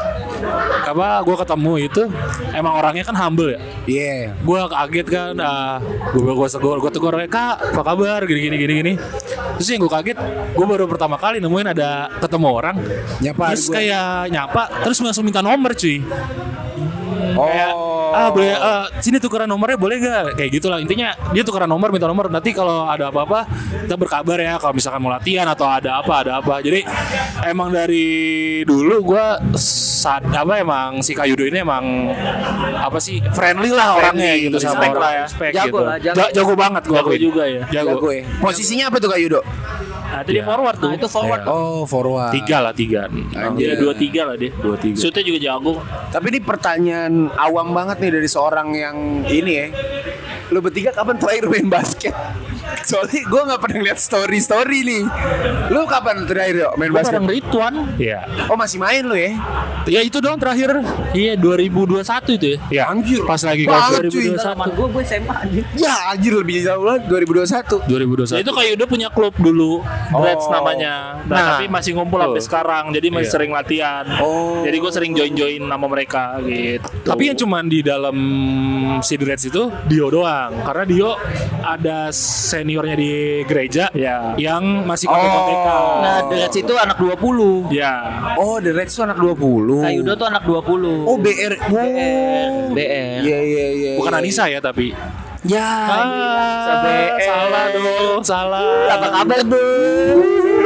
apa gue ketemu itu emang orangnya kan humble ya. Iya. Gue kaget kan, uh, gue gue tegur gue tegur kak apa kabar gini gini gini gini. Terus yang gue kaget, gue baru pertama kali nemuin ada ketemu orang Nyapa terus gua. kayak nyapa terus langsung minta nomor cuy. Oh. Kayak, ah boleh ah, sini tukeran nomornya boleh gak kayak gitulah intinya dia tukeran nomor minta nomor nanti kalau ada apa-apa kita berkabar ya kalau misalkan mau latihan atau ada apa ada apa jadi emang dari dulu gue saat apa emang si Kayudo ini emang apa sih friendly lah orangnya Friendly, gitu sama respect orang lah ya. respect Jago gitu. lah, jago. Ja- jago banget gue Jago juga ya. jago, Jago ya. Posisinya apa tuh Kak Yudo? Nah itu dia Iya. forward tuh. Nah, itu forward. Iya. Oh forward. tiga lah tiga Anjir. Dia dua tiga lah dia. dua tiga Shootnya juga jago. Tapi ini pertanyaan awam banget nih dari seorang yang ini ya. Lu bertiga kapan terakhir main basket? Soalnya gue gak pernah lihat story-story nih. Lu kapan terakhir yuk main Gue basket? bareng Ridwan. Iya Oh masih main lu ya? ya itu dong terakhir Iya dua ribu dua puluh satu itu ya. ya Anjir. pas lagi Banget, covid cuy. Zaman gua gue S M A anjir. Ya anjir lebih jauh lah dua ribu dua puluh satu. dua ribu dua puluh Ya satu itu kayak udah punya klub dulu, Reds namanya. Nah, Nah, tapi masih ngumpul sampai betul. sekarang. Jadi masih Iya. sering latihan. Oh. Jadi gue sering join-join sama mereka gitu. Tapi yang cuman di dalam si The Reds itu Dio doang. Karena Dio ada seniornya di gereja Ya. yang masih kontek-kontekan. Nah, The Reds itu anak dua puluh. Ya. Oh The Reds tuh anak dua puluh. Kayudo tuh anak dua puluh. Oh B R. B R. B R. Iya iya iya. Bukan iya. Anissa ya tapi. Ya, Ah, B M. salah dong, salah. Apa kabar tuh?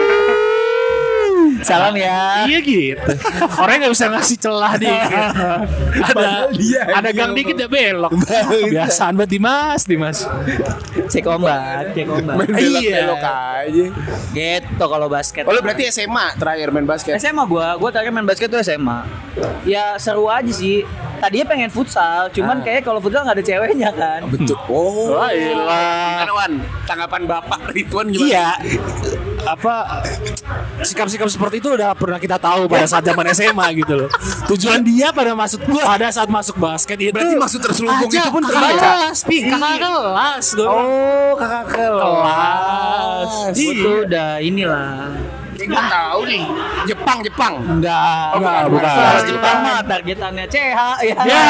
Salam ya. Iya gitu. Orangnya nggak bisa ngasih celah dikit. Ada ada gang dikit ya belok. Kebiasaan banget Dimas, Dimas. Cek ombak, cek ombak. Main belok-belok aja. Gitu kalau basket. Oh, lu berarti S M A terakhir main basket? S M A gua, gua terakhir main basket tuh S M A. Ya seru aja sih. Tadinya pengen futsal, cuman kayak kalau futsal nggak ada ceweknya kan. Betul. Oh. Wah, ilah. Gimana Wan? Tanggapan Bapak Ridwan gimana? Iya. Apa sikap-sikap seperti itu udah pernah kita tahu pada saat zaman S M A gitu loh. Tujuan dia pada masuk pada saat masuk basket itu Berarti maksud terselubung aja, itu pun kakak terbaca. kelas, Pi, kakak kelas. Gua bilang. Oh, kakak kelas. Gua tuh udah inilah. Gue tahu nih. Jepang, Jepang. Enggak, Enggak, bukan. bukan. Kelas Jepang mah targetannya C H ya. Ya.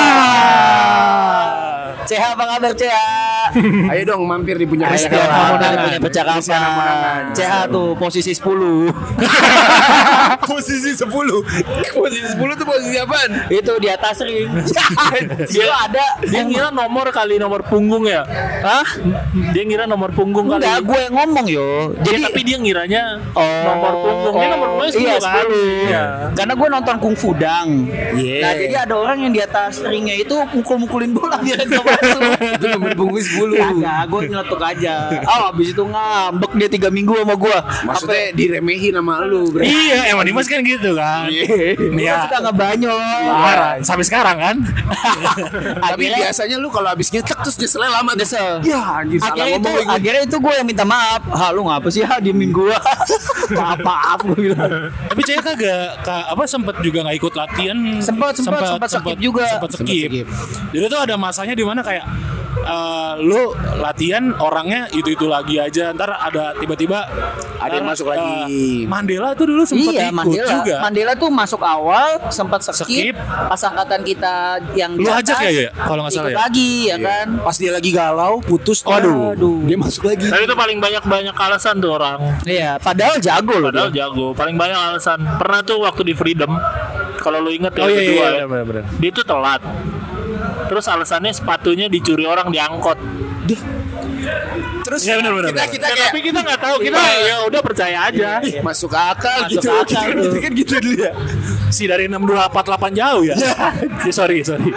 C H apa kabar C H? Ayo dong mampir di punya Christian Ayah. Hamonangan punya Christian Hamonangan. percakapan. C H tuh posisi sepuluh. Posisi sepuluh. Posisi sepuluh tuh posisi apaan? Itu di atas ring. Itu ada. Dia ngira nomor kali nomor punggung ya. Hah? Dia ngira nomor punggung kali. Enggak, gue yang ngomong yo. Jadi Jadi tapi dia ngiranya Oh, nomor punggung. Dia nomor punggungnya sepuluh iya, kan? sepuluh. Iya. Karena gue nonton kungfu dang. Yeah. Nah, jadi ada orang yang di atas ringnya itu mukul-mukulin bola biar nggak masuk. Itu nomor punggung sepuluh. Kagak, gue nyeletuk aja. Oh, abis itu ngambek dia tiga minggu sama gue. Maksudnya diremehin sama lu, Bre. Iya, emang Dimas kan gitu kan. Iya. Gue Iya. suka ngebanyol. Parah. Sampai sekarang kan. Tapi Akhirnya- biasanya lu kalau abis nyetek terus nyeselnya lama tuh. Nyesel. Ya anjir salah Akhirnya itu, ngomong lagi. akhirnya itu gue yang minta maaf. Ha, lu ngapa sih ha diemin gue? maaf maaf gue bilang. Tapi Caya kagak ka- apa sempet juga nggak ikut latihan. Sempet, sempet, sempet skip juga. Sempet Sempet skip. skip. Jadi tuh ada masanya di mana kayak eh, lu latihan orangnya itu-itu lagi aja, ntar ada tiba-tiba Ada yang ntar, masuk eh, lagi. Mandela tuh dulu sempet Iya, ikut Mandela. juga. Mandela tuh masuk awal sempat skip, Skip. pas angkatan kita yang Lu di ajak atas, ya, ya? Kalau nggak salah ikut ya? lagi ya kan. Pas dia lagi galau, putus. Waduh. Waduh. Dia masuk lagi. Tapi itu paling banyak banyak alasan tuh orang. Iya, padahal jago loh. Padahal dia. jago. Paling banyak alasan. Pernah tuh waktu di Freedom. Kalau lu inget ya Oh iya, kedua iya, ya. iya, bener-bener. Dia tuh telat. Terus alasannya sepatunya dicuri orang di angkot. Terus Iya, bener, bener, kita bener. kita Ya, kayak tapi kita nggak tahu. Kita ya udah percaya aja. masuk akal Masuk gitu. akal Kita- tuh. kita kan gitu dulu ya. Si dari enam dua empat delapan jauh ya. Ya, sorry, sorry.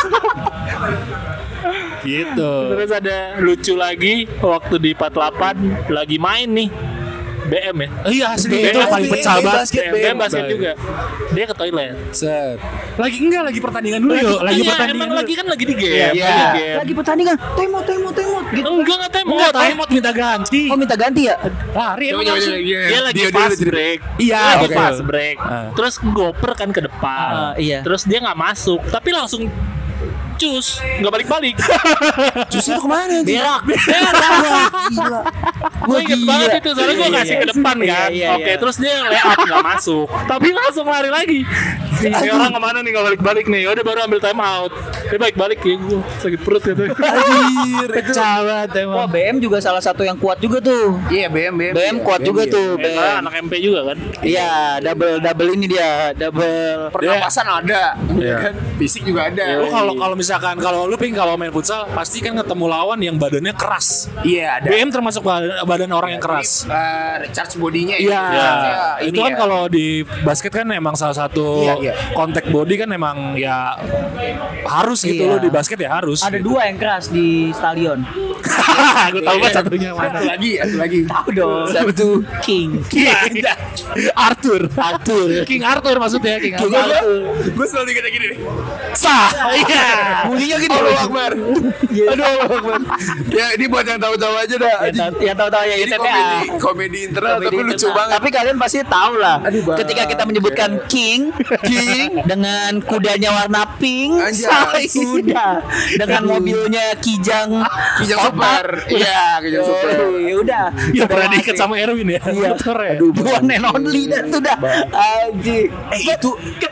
Gitu. Terus ada lucu lagi waktu di empat puluh delapan lagi main nih. B M ya. Oh, iya, asli B M, itu paling B M, pecah banget. basket, B M basket Baik. juga. Dia ke toilet. Set. Lagi enggak lagi pertandingan dulu yuk. Lagi Iya, pertandingan emang dulu. lagi kan lagi di game. Iya, lagi iya. di game. Lagi pertandingan, temot temot temot gitu. Enggak enggak temot. Enggak, timeout minta ganti. Oh minta ganti ya? Lari Coba emang coba langsung. coba. Iya. Dia lagi Dia- pas dia- dia- break. Iya, Dia lagi oke. pas break. Ah. Terus goper kan ke depan. Ah, iya. Terus dia nggak masuk, tapi langsung cus, nggak balik-balik. Justru kemana? tuh? Berak. Gila. Gue inget gila. banget itu, soalnya gue Iya, kasih iya. ke depan Iya, kan. iya, Oke, iya. terus dia layup nggak masuk, tapi langsung lari lagi. Ini orang kemana nih nggak balik-balik nih? Udah baru ambil time out. Dia balik-balik ya gue sakit perut gitu. Anjir, itu. Pecah banget emang. Wah B M juga salah satu yang kuat juga tuh. Iya, B M B M. B M kuat juga iya. tuh. B Eh, M. anak M P juga kan? Iya, double double ini dia, double. Pernapasan ada, ya kan? Fisik juga ada. Lu kalau kalau misalkan kalau lu ping kalau main futsal pasti kan ketemu lawan yang badannya keras. Iya, ada. B M termasuk badan, badan orang yang keras. Eh, recharge bodinya Iya, ya. itu Ini kan ya. kalau di basket kan emang salah satu Iya, iya. kontak body kan emang ya harus gitu Iya. loh di basket ya harus. Ada dua yang keras di stadion. Gue tahu banget satunya mana. Satu lagi, satu lagi. Tahu dong. Satu. King. King Arthur. Arthur. King Arthur maksudnya King King Arthur. Arthur. Gue selalu dikata gini nih. Sah. Iya. Bunyinya gini. Allahu Akbar. Iya. Aduh, Allahu Akbar. Ya, ini buat yang tahu-tahu aja dah. Yang tahu- Yang tahu-tahu ya Ini I T P A. komedi, komedi internal Komedi tapi lucu internal. banget. Tapi kalian pasti tahu lah. Aduh, Bang. Ketika kita menyebutkan King, King dengan kudanya warna pink, Anjay. kuda dengan mobilnya Kijang, Kijang kotak. Super. Iya, Kijang Oh, Super. ya udah. Ya Udah pernah mati. diikat sama Erwin ya. Iya. Motor ya. Aduh, one and only dah tuh dah. Anjing. Eh, itu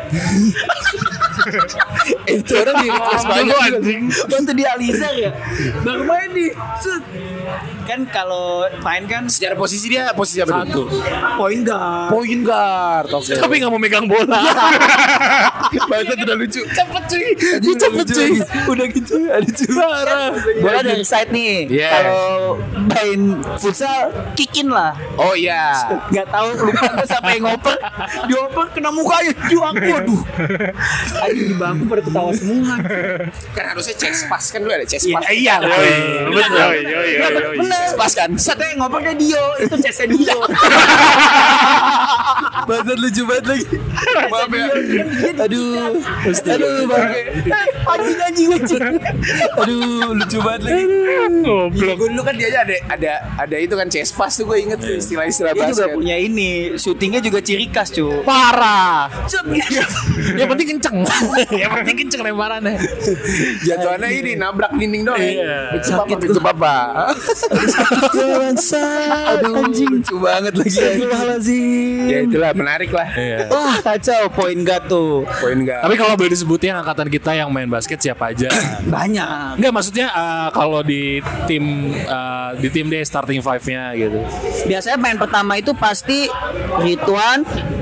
Eh, itu orang di kelas banyak juga. Waktu di Alizar ya. Baru main nih. Set. kan kalau main kan Secara posisi dia posisi apa? Satu. point guard. Point guard. Oke. Tapi nggak mau megang bola. Bangsat udah lucu. Cepet cuy. Cepet cuy. Udah gitu. Ada parah. Bola dari side nih. Yeah. Kalau main futsal kickin lah. Oh iya. Gak tahu lupa gua sampai ngoper. Dioper kena mukanya. Juang waduh. Ayo di bangku pada ketawa semua. Kan harusnya chest pass kan lu ada chest pass. Iya. Betul. Bener. Pas kan. Satunya ngoper dia Dio. Itu chestnya Dio. Bangsat lucu banget lagi. Maaf ya. Aduh. Aduh bangke. Anjing anjing anjing. Aduh lucu banget lagi. Iya, gue dulu kan dia aja ada ada ada itu kan chest pass tuh gue inget tuh istilah-istilah Dia juga basket. punya ini. Syutingnya juga ciri khas cuy. Parah. Cet. Yang penting kenceng. Yang penting kenceng lemparannya. Jatuhannya ini nabrak dinding doang. Iya. Lucu apa? Lucu apa? Aduh, lucu banget lagi. Astagfirullahaladzim. Ya itulah menarik lah. Iya. Wah kacau point guard tuh. Poin enggak. Tapi kalau boleh disebutin angkatan kita yang main basket siapa aja? Banyak. Enggak, maksudnya uh, kalau di tim uh, di tim deh starting five-nya gitu. Biasanya main pertama itu pasti Ridwan,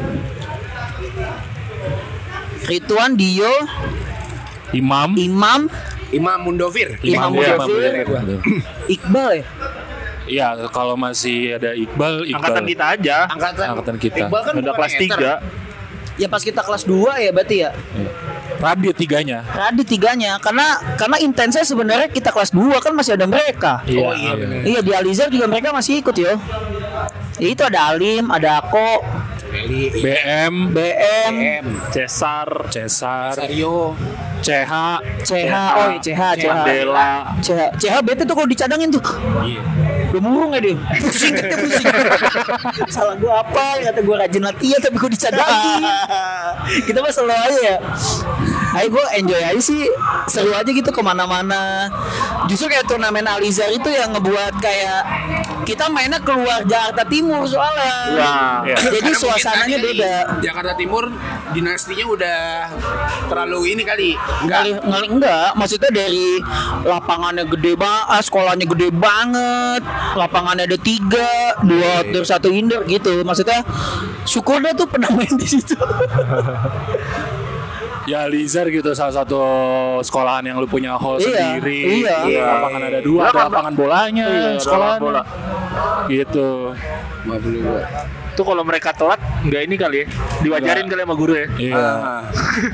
Ridwan, Dio, Imam, Imam, Imam Mundofir. Imam ya, Mundofir. Imam. Iqbal ya. Iya, kalau masih ada Iqbal, Iqbal. Angkatan kita aja. Angkatan, Angkatan kita. Iqbal kan Udah bukan kelas hater. tiga. Ya pas kita kelas dua ya berarti ya. Radit tiganya. Radit tiganya karena karena intensnya sebenarnya kita kelas dua kan masih ada mereka. Oh iya benar. Iya di Alizar juga mereka masih ikut yo. Ya, itu ada Alim, ada Ako, B M, B M, M, Cesar, Cesar, Sario, C H, C H, oh iya C H, C H, Mandela. C H, C H bete tuh kalau dicadangin tuh. Iya. Udah murung ya dia. Pusing dia pusing. Salah gua apa? Kata gua rajin latihan tapi gua dicadangin. Kita mah selalu aja ya. Ayo gue enjoy aja sih, seru aja gitu kemana-mana. Justru kayak turnamen Alizar itu yang ngebuat kayak kita mainnya keluar Jakarta Timur soalnya. Iya. Jadi Karena suasananya mungkin beda. tadi Jakarta Timur dinastinya udah terlalu ini kali. Enggak. Ngali, ngali, enggak, maksudnya dari lapangannya gede banget, sekolahnya gede banget, lapangannya ada tiga, dua outdoor satu indoor gitu. Maksudnya syukurnya tuh pernah main di situ. ya Alizar gitu, salah satu sekolahan yang lu punya hall Iya, sendiri. iya. Iya. Lapangan ada dua, ada lapangan bolanya, Iya, sekolahan bola. gitu. Tuh kalau mereka telat nggak ini kali ya, diwajarin kali sama guru ya. Iya. Ah.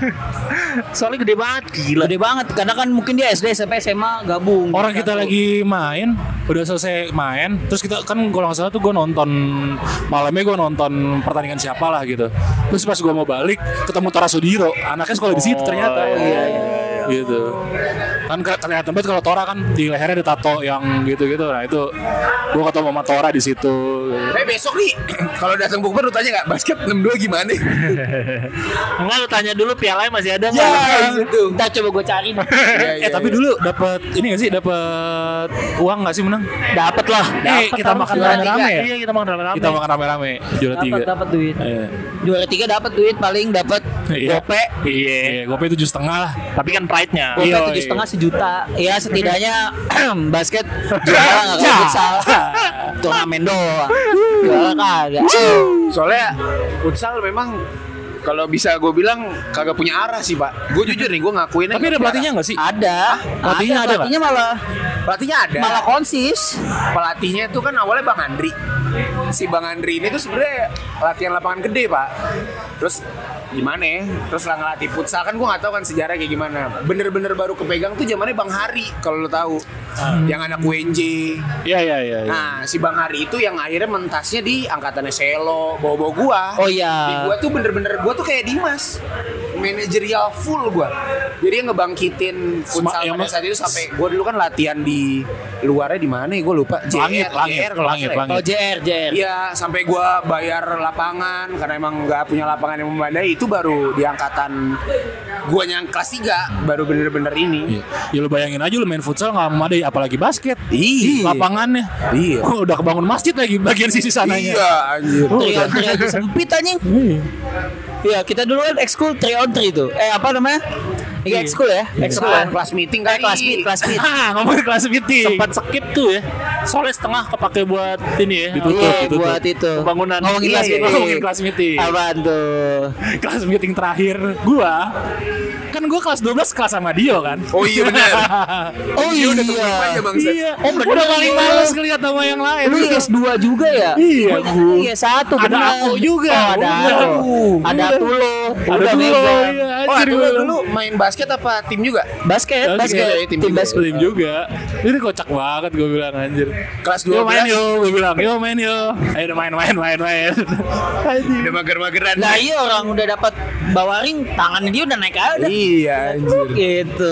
Soalnya gede banget, gila. Gede banget, karena kan mungkin dia S D, S M P, S M A gabung. Orang kita lagi main, udah selesai main, terus kita kan kalau nggak salah tuh gue nonton malamnya gue nonton pertandingan siapa lah gitu. Terus pas gue mau balik ketemu Tora Sudiro, anaknya sekolah di situ ternyata. iya, iya, Gitu. Kan ke- kelihatan banget kalau Tora kan di lehernya ada tato yang gitu-gitu. Nah itu gue ketemu sama Tora di situ. Eh besok nih kalau datang bukber lu tanya nggak basket enam dua gimana? Enggak, lu tanya dulu pialanya masih ada nggak? Ya gitu. Ntar coba gue cari. Iya, Eh tapi dulu dapat ini nggak sih, dapat uang nggak sih menang? Dapat lah. Eh kita makan juara rame-rame tiga. ya? Iya, kita makan rame-rame. Kita makan rame-rame juara tiga. Dapat dapat duit. Iya. Juara tiga dapat duit paling dapat Iya. gope. Iya. Iya, gue tujuh setengah lah. Tapi kan pride-nya. Gope Iya, tujuh iya. setengah sejuta. Ya setidaknya basket juara nggak kayak futsal. Turnamen doang. Juara kagak. Soalnya futsal memang kalau bisa gue bilang kagak punya arah sih pak. Gue jujur nih gue ngakuin. Tapi ada pelatihnya nggak sih? Ada. Pelatihnya ada nggak? Pelatihnya malah Pelatihnya ada. malah konsis. Pelatihnya itu kan awalnya Bang Andri. Si Bang Andri ini tuh sebenarnya latihan lapangan gede pak. Terus gimana ya? Terus lah ngelatih futsal kan gue nggak tahu kan sejarah kayak gimana. Bener-bener baru kepegang tuh zamannya Bang Hari kalau lo tahu. Yang anak U N J. Iya iya iya. iya. Nah si Bang Hari itu yang akhirnya mentasnya di angkatannya Selo, bawa-bawa gua. Oh Di iya. gua tuh bener-bener gua tuh kayak Dimas, manajerial full gua. Jadi yang ngebangkitin futsal Sema- pada yang- saat itu sampai gua dulu kan latihan di luarnya di mana ya gua lupa. J R, Langit, langit, J R, kalau langit, nggak salah ya. langit. Oh J R J R. Iya, sampai gua bayar lapangan karena emang nggak punya lapangan yang memadai, itu baru di angkatan gua yang kelas tiga baru bener-bener ini. Iya. Ya lu bayangin aja lu main futsal nggak memadai, apalagi basket. Iya. Lapangannya. Iya. Oh, udah kebangun masjid lagi bagian sisi sananya. Iya, anjir. Tri aja sempit anjing. Iya, kita dulu kan ekskul three on three tuh. Eh apa namanya? Iya ekskul ya. Ekskul. Kelas, kelas meeting Eh, kali. kelas meet, kelas meet. Ah, ngomongin kelas meeting. Sempat skip tuh ya. Soalnya setengah kepake buat ini ya. Ditutup, Iya, ditutup. buat itu. Pembangunan. Ngomongin Iya, kelas iya, meeting. Ngomongin kelas meeting. Apaan tuh? Kelas meeting terakhir gua kan gua kelas dua belas kelas sama Dio kan. Oh iya benar. Oh Dia iya. udah tutup aja bang. Iya. Oh, udah paling males ngeliat sama yang lain. Lu I S dua juga ya? Iya, Gue I S satu. Ada bener. aku juga. Oh, ada Udah. aku. Ada aku lo. Ada Udah dulu. megang. Iya, Oh anjir dulu gua. dulu main basket apa tim juga? Basket, Basket, basket, ya, tim tim juga. basket. Tim juga. Ini kocak banget gue bilang anjir. Kelas Yo dua main belas. yo, gue bilang yo main yo. Ayo udah main main main main. Anjir. Udah mager-mageran. Nah iya orang udah dapat bawa ring, tangannya dia udah naik aja. Iya anjir. Gitu.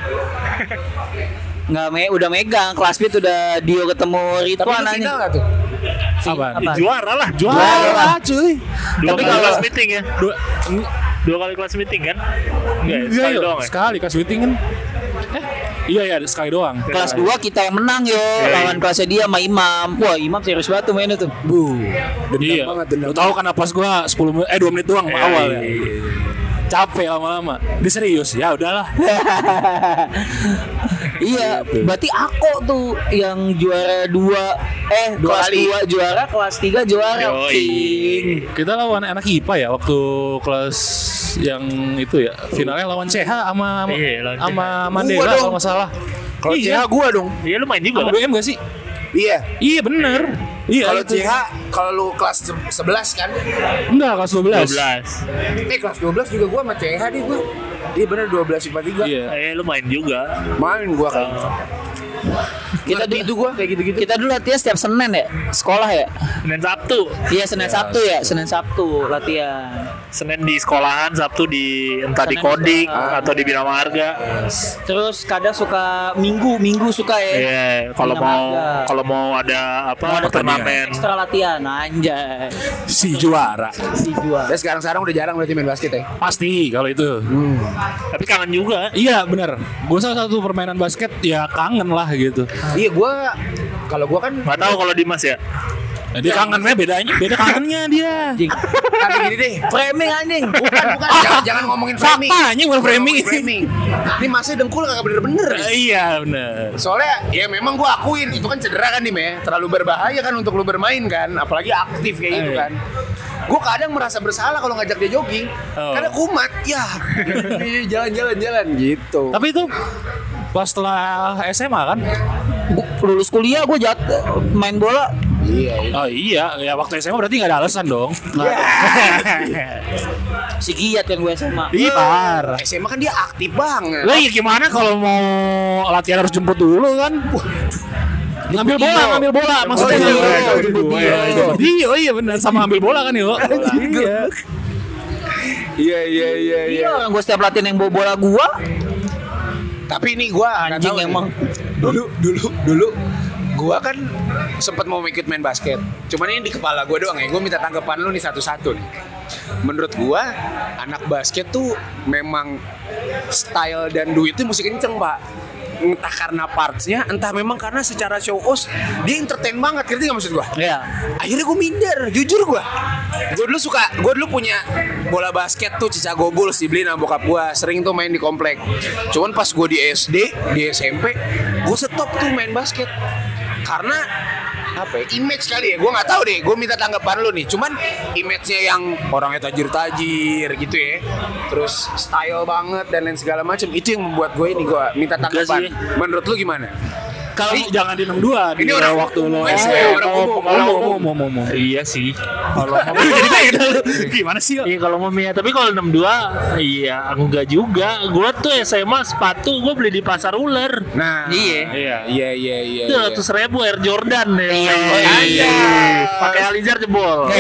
Nggak me, udah megang kelas beat udah Dio ketemu Tapi Ridwan lu final aja. nggak tuh? Apaan? Apa? Juara lah. Juara cuy. Dua Tapi kali kalau- kelas meeting ya. Dua, Dua kali kelas meeting kan? Enggak, ya, Iya, sekali iya, doang ya. sekali kelas meeting kan. Eh, iya ya sekali doang. Kelas dua kita yang menang yo, Iya, lawan iya. kelasnya dia sama Imam. Wah, Imam serius banget tuh mainnya tuh. Bu. Dendam Iya. banget dendam. Lu tahu kan pas gua sepuluh menit eh dua menit doang Iya, awal iya, ya. iya. Capek lama-lama. Dia serius. Ya udahlah. Iya, berarti aku tuh yang juara dua, eh Dua kelas kali. dua juara, kelas tiga juara. Yoi. King. Kita lawan anak I P A ya waktu kelas yang itu ya. Finalnya lawan C H sama Iya, lawan sama Gua Mandela dong. kalau nggak salah. Kalau C Iya. H gua dong. Iya lu main juga Sama kan? B M gak sih? Iya. Iya bener. Iya. Kalau itu. C H kalau lu kelas sebelas kan? Enggak kelas dua belas. dua belas. Eh kelas dua belas juga gua sama C H nih gua. Iya bener dua belas I P A tiga. Iya. Eh lu main juga. Main gua kan. Kita Ngerti du- itu gua kayak gitu-gitu. Kita dulu latihan setiap Senin ya, sekolah ya. Senin Sabtu. Iya Senin Sabtu ya, Senin Sabtu latihan. Senin di sekolahan, Sabtu di entah di Senin Kodik di sekolahan. atau di Bina Marga. Terus kadang suka minggu, minggu suka ya. Iya, kalau Bina mau Marga. kalau mau ada apa Mau ada turnamen. Ekstra latihan, anjay. Si juara. Si juara. Dan sekarang-sekarang udah jarang berarti main basket ya. Pasti kalau itu. Tapi kangen juga. Iya bener. Gue salah satu permainan basket ya kangen lah gitu. Iya gua kalau gua kan Gak tahu kalau Dimas ya. Nah, dia kangennya bedanya, beda kangennya dia. Anjing. tapi gini deh. Framing anjing. Bukan bukan jangan, jangan ngomongin framing. Faktanya bukan framing. Ngomongin framing. Ini masih dengkul kagak bener-bener. Eh, Iya bener. Soalnya ya memang gua akuin itu kan cedera kan nih me, terlalu berbahaya kan untuk lu bermain kan, apalagi aktif kayak gitu kan. Gue kadang merasa bersalah kalau ngajak dia jogging, Oh. karena kumat, ya jalan-jalan jalan gitu. Tapi itu pas setelah S M A kan? Gua lulus kuliah gue jat main bola. Iya, iya. Oh iya, ya waktu S M A berarti nggak ada alasan dong. Si Giat kan gue sama. Iya parah. S M A kan dia aktif banget. Lah ya gimana kalau mau latihan harus jemput dulu kan? Ngambil bola, Dio. ngambil bola maksudnya. iya, ngambil iya, bola. jemput Dio. Iya, jemput Dio, iya benar sama ambil bola kan yo. Iya. Iya iya iya Iya, orang gue setiap latihan yang bawa bola gua Tapi ini gua nggak anjing tahu nih. emang. Dulu dulu dulu gua kan sempat mau ikut main basket. Cuman ini di kepala gua doang ya. Gua minta tanggapan lu nih satu-satu nih. Menurut gua anak basket tuh memang style dan duitnya mesti kenceng, Pak. Entah karena partsnya, entah memang karena secara show off dia entertain banget, ngerti gak maksud gua? Iya. Akhirnya gue minder, jujur gue. Gue dulu suka, gue dulu punya bola basket tuh Chicago Bulls dibeliin sama bokap gue, sering tuh main di komplek. Cuman pas gue di S D, di S M P, gue stop tuh main basket karena apa ya, image kali ya, gue nggak tahu deh. Gue minta tanggapan lu nih. Cuman image-nya yang orangnya tajir-tajir gitu ya, terus style banget dan lain segala macam, itu yang membuat gue ini gue minta tanggapan. sih. Menurut lu gimana? Kalau jangan di enam dua di Ini orang waktu lo umum, S M A. eh, orang umum, orang umum. umum, umum, umum. Iya sih. Kalau Jadi beda lu. Gimana sih? Yo? Iya kalau mau Mia, tapi kalau enam dua iya enggak juga. Gua tuh S M A sepatu gua beli di pasar ular. Nah, Iya. Iya. iya iya iya. Itu ratus ribu Air Jordan ya. Iya. Iya. Pakai Alizar jebol.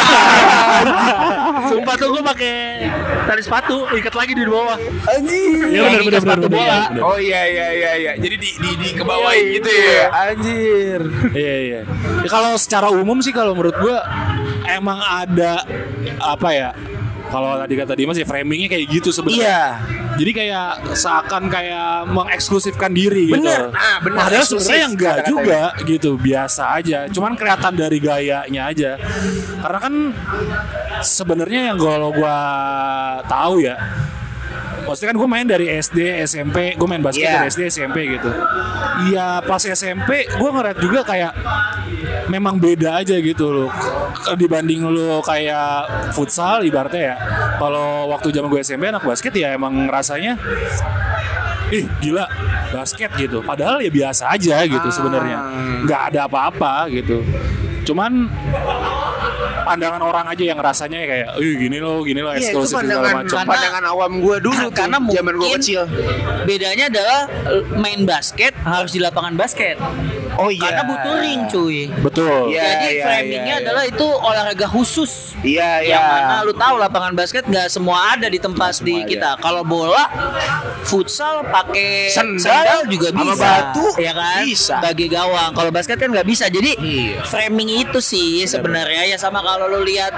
Sumpah tuh gua pakai tali sepatu ikat lagi di bawah. Anjir. Iya benar benar benar. sepatu bola. Oh iya iya iya iya. Jadi di di di kebawain Iya, gitu iya. ya. Anjir. Iya iya. Ya, kalau secara umum sih kalau menurut gua emang ada apa ya? Kalau tadi kata Dimas ya framingnya kayak gitu sebenarnya. Iya. Jadi kayak seakan kayak mengeksklusifkan diri gitu. Bener. Nah, bener. Padahal Eksklusif sebenarnya enggak kata-katanya. juga gitu, biasa aja. Cuman kelihatan dari gayanya aja. Karena kan sebenarnya yang kalau gua tahu ya, Maksudnya kan gue main dari S D, S M P, gue main basket Yeah. dari S D, S M P gitu. Iya pas S M P gue ngeliat juga kayak memang beda aja gitu loh dibanding lo kayak futsal ibaratnya ya. Kalau waktu zaman gue S M P anak basket ya emang rasanya ih gila basket gitu. Padahal ya biasa aja gitu sebenarnya. Nggak ada apa-apa gitu. Cuman pandangan orang aja yang rasanya kayak, "Ih gini loh, gini loh Iya, itu eksklusif segala pandangan, macam." Karena- pandangan awam gue dulu tuh, karena zaman gue mungkin kecil. bedanya adalah eh, main basket harus di lapangan basket. Oh iya. Karena butuh ring cuy. Betul. Iya, Jadi iya, framingnya iya, iya. adalah itu olahraga khusus. Iya, iya. Yang mana lu tahu lapangan basket nggak semua ada di tempat di ada. kita. Kalau bola, futsal pakai Sendal juga sama bisa. batu ya kan? bisa. Bagi gawang. Kalau basket kan nggak bisa. Jadi Iya. framing itu sih sebenarnya ya sama kalau lu lihat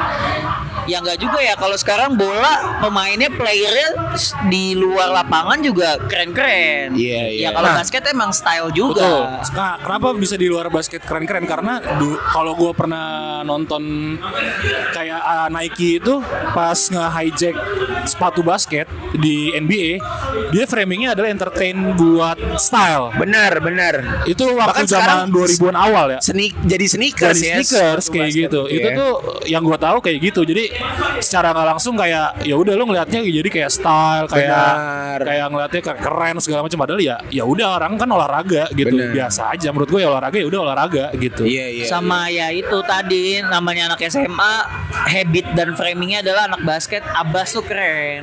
ya nggak juga ya kalau sekarang bola pemainnya playernya di luar lapangan juga keren-keren. Iya, iya. Ya kalau Nah. basket emang style juga. Betul. Nah, kenapa bisa di luar basket keren-keren? Karena du- kalau gue pernah nonton kayak uh, Nike itu pas nge-hijack sepatu basket di N B A, dia framingnya adalah entertain buat style. Benar, benar. Itu waktu Bahkan sekarang zaman dua ribuan awal ya. Sneak, jadi sneakers Dari ya. sneakers sepatu kayak basket, gitu. iya. Itu tuh yang gue tahu kayak gitu. Jadi secara nggak langsung kayak ya udah lo ngelihatnya jadi kayak style, kayak Benar. kayak ngelihatnya kayak keren segala macam. Padahal ya ya udah orang kan olahraga gitu. Benar. Biasa aja menurut gue ya olahraga ya udah olahraga gitu. Iya, iya. Sama ya itu tadi namanya anak S M A habit dan framingnya adalah anak basket Abbas tuh keren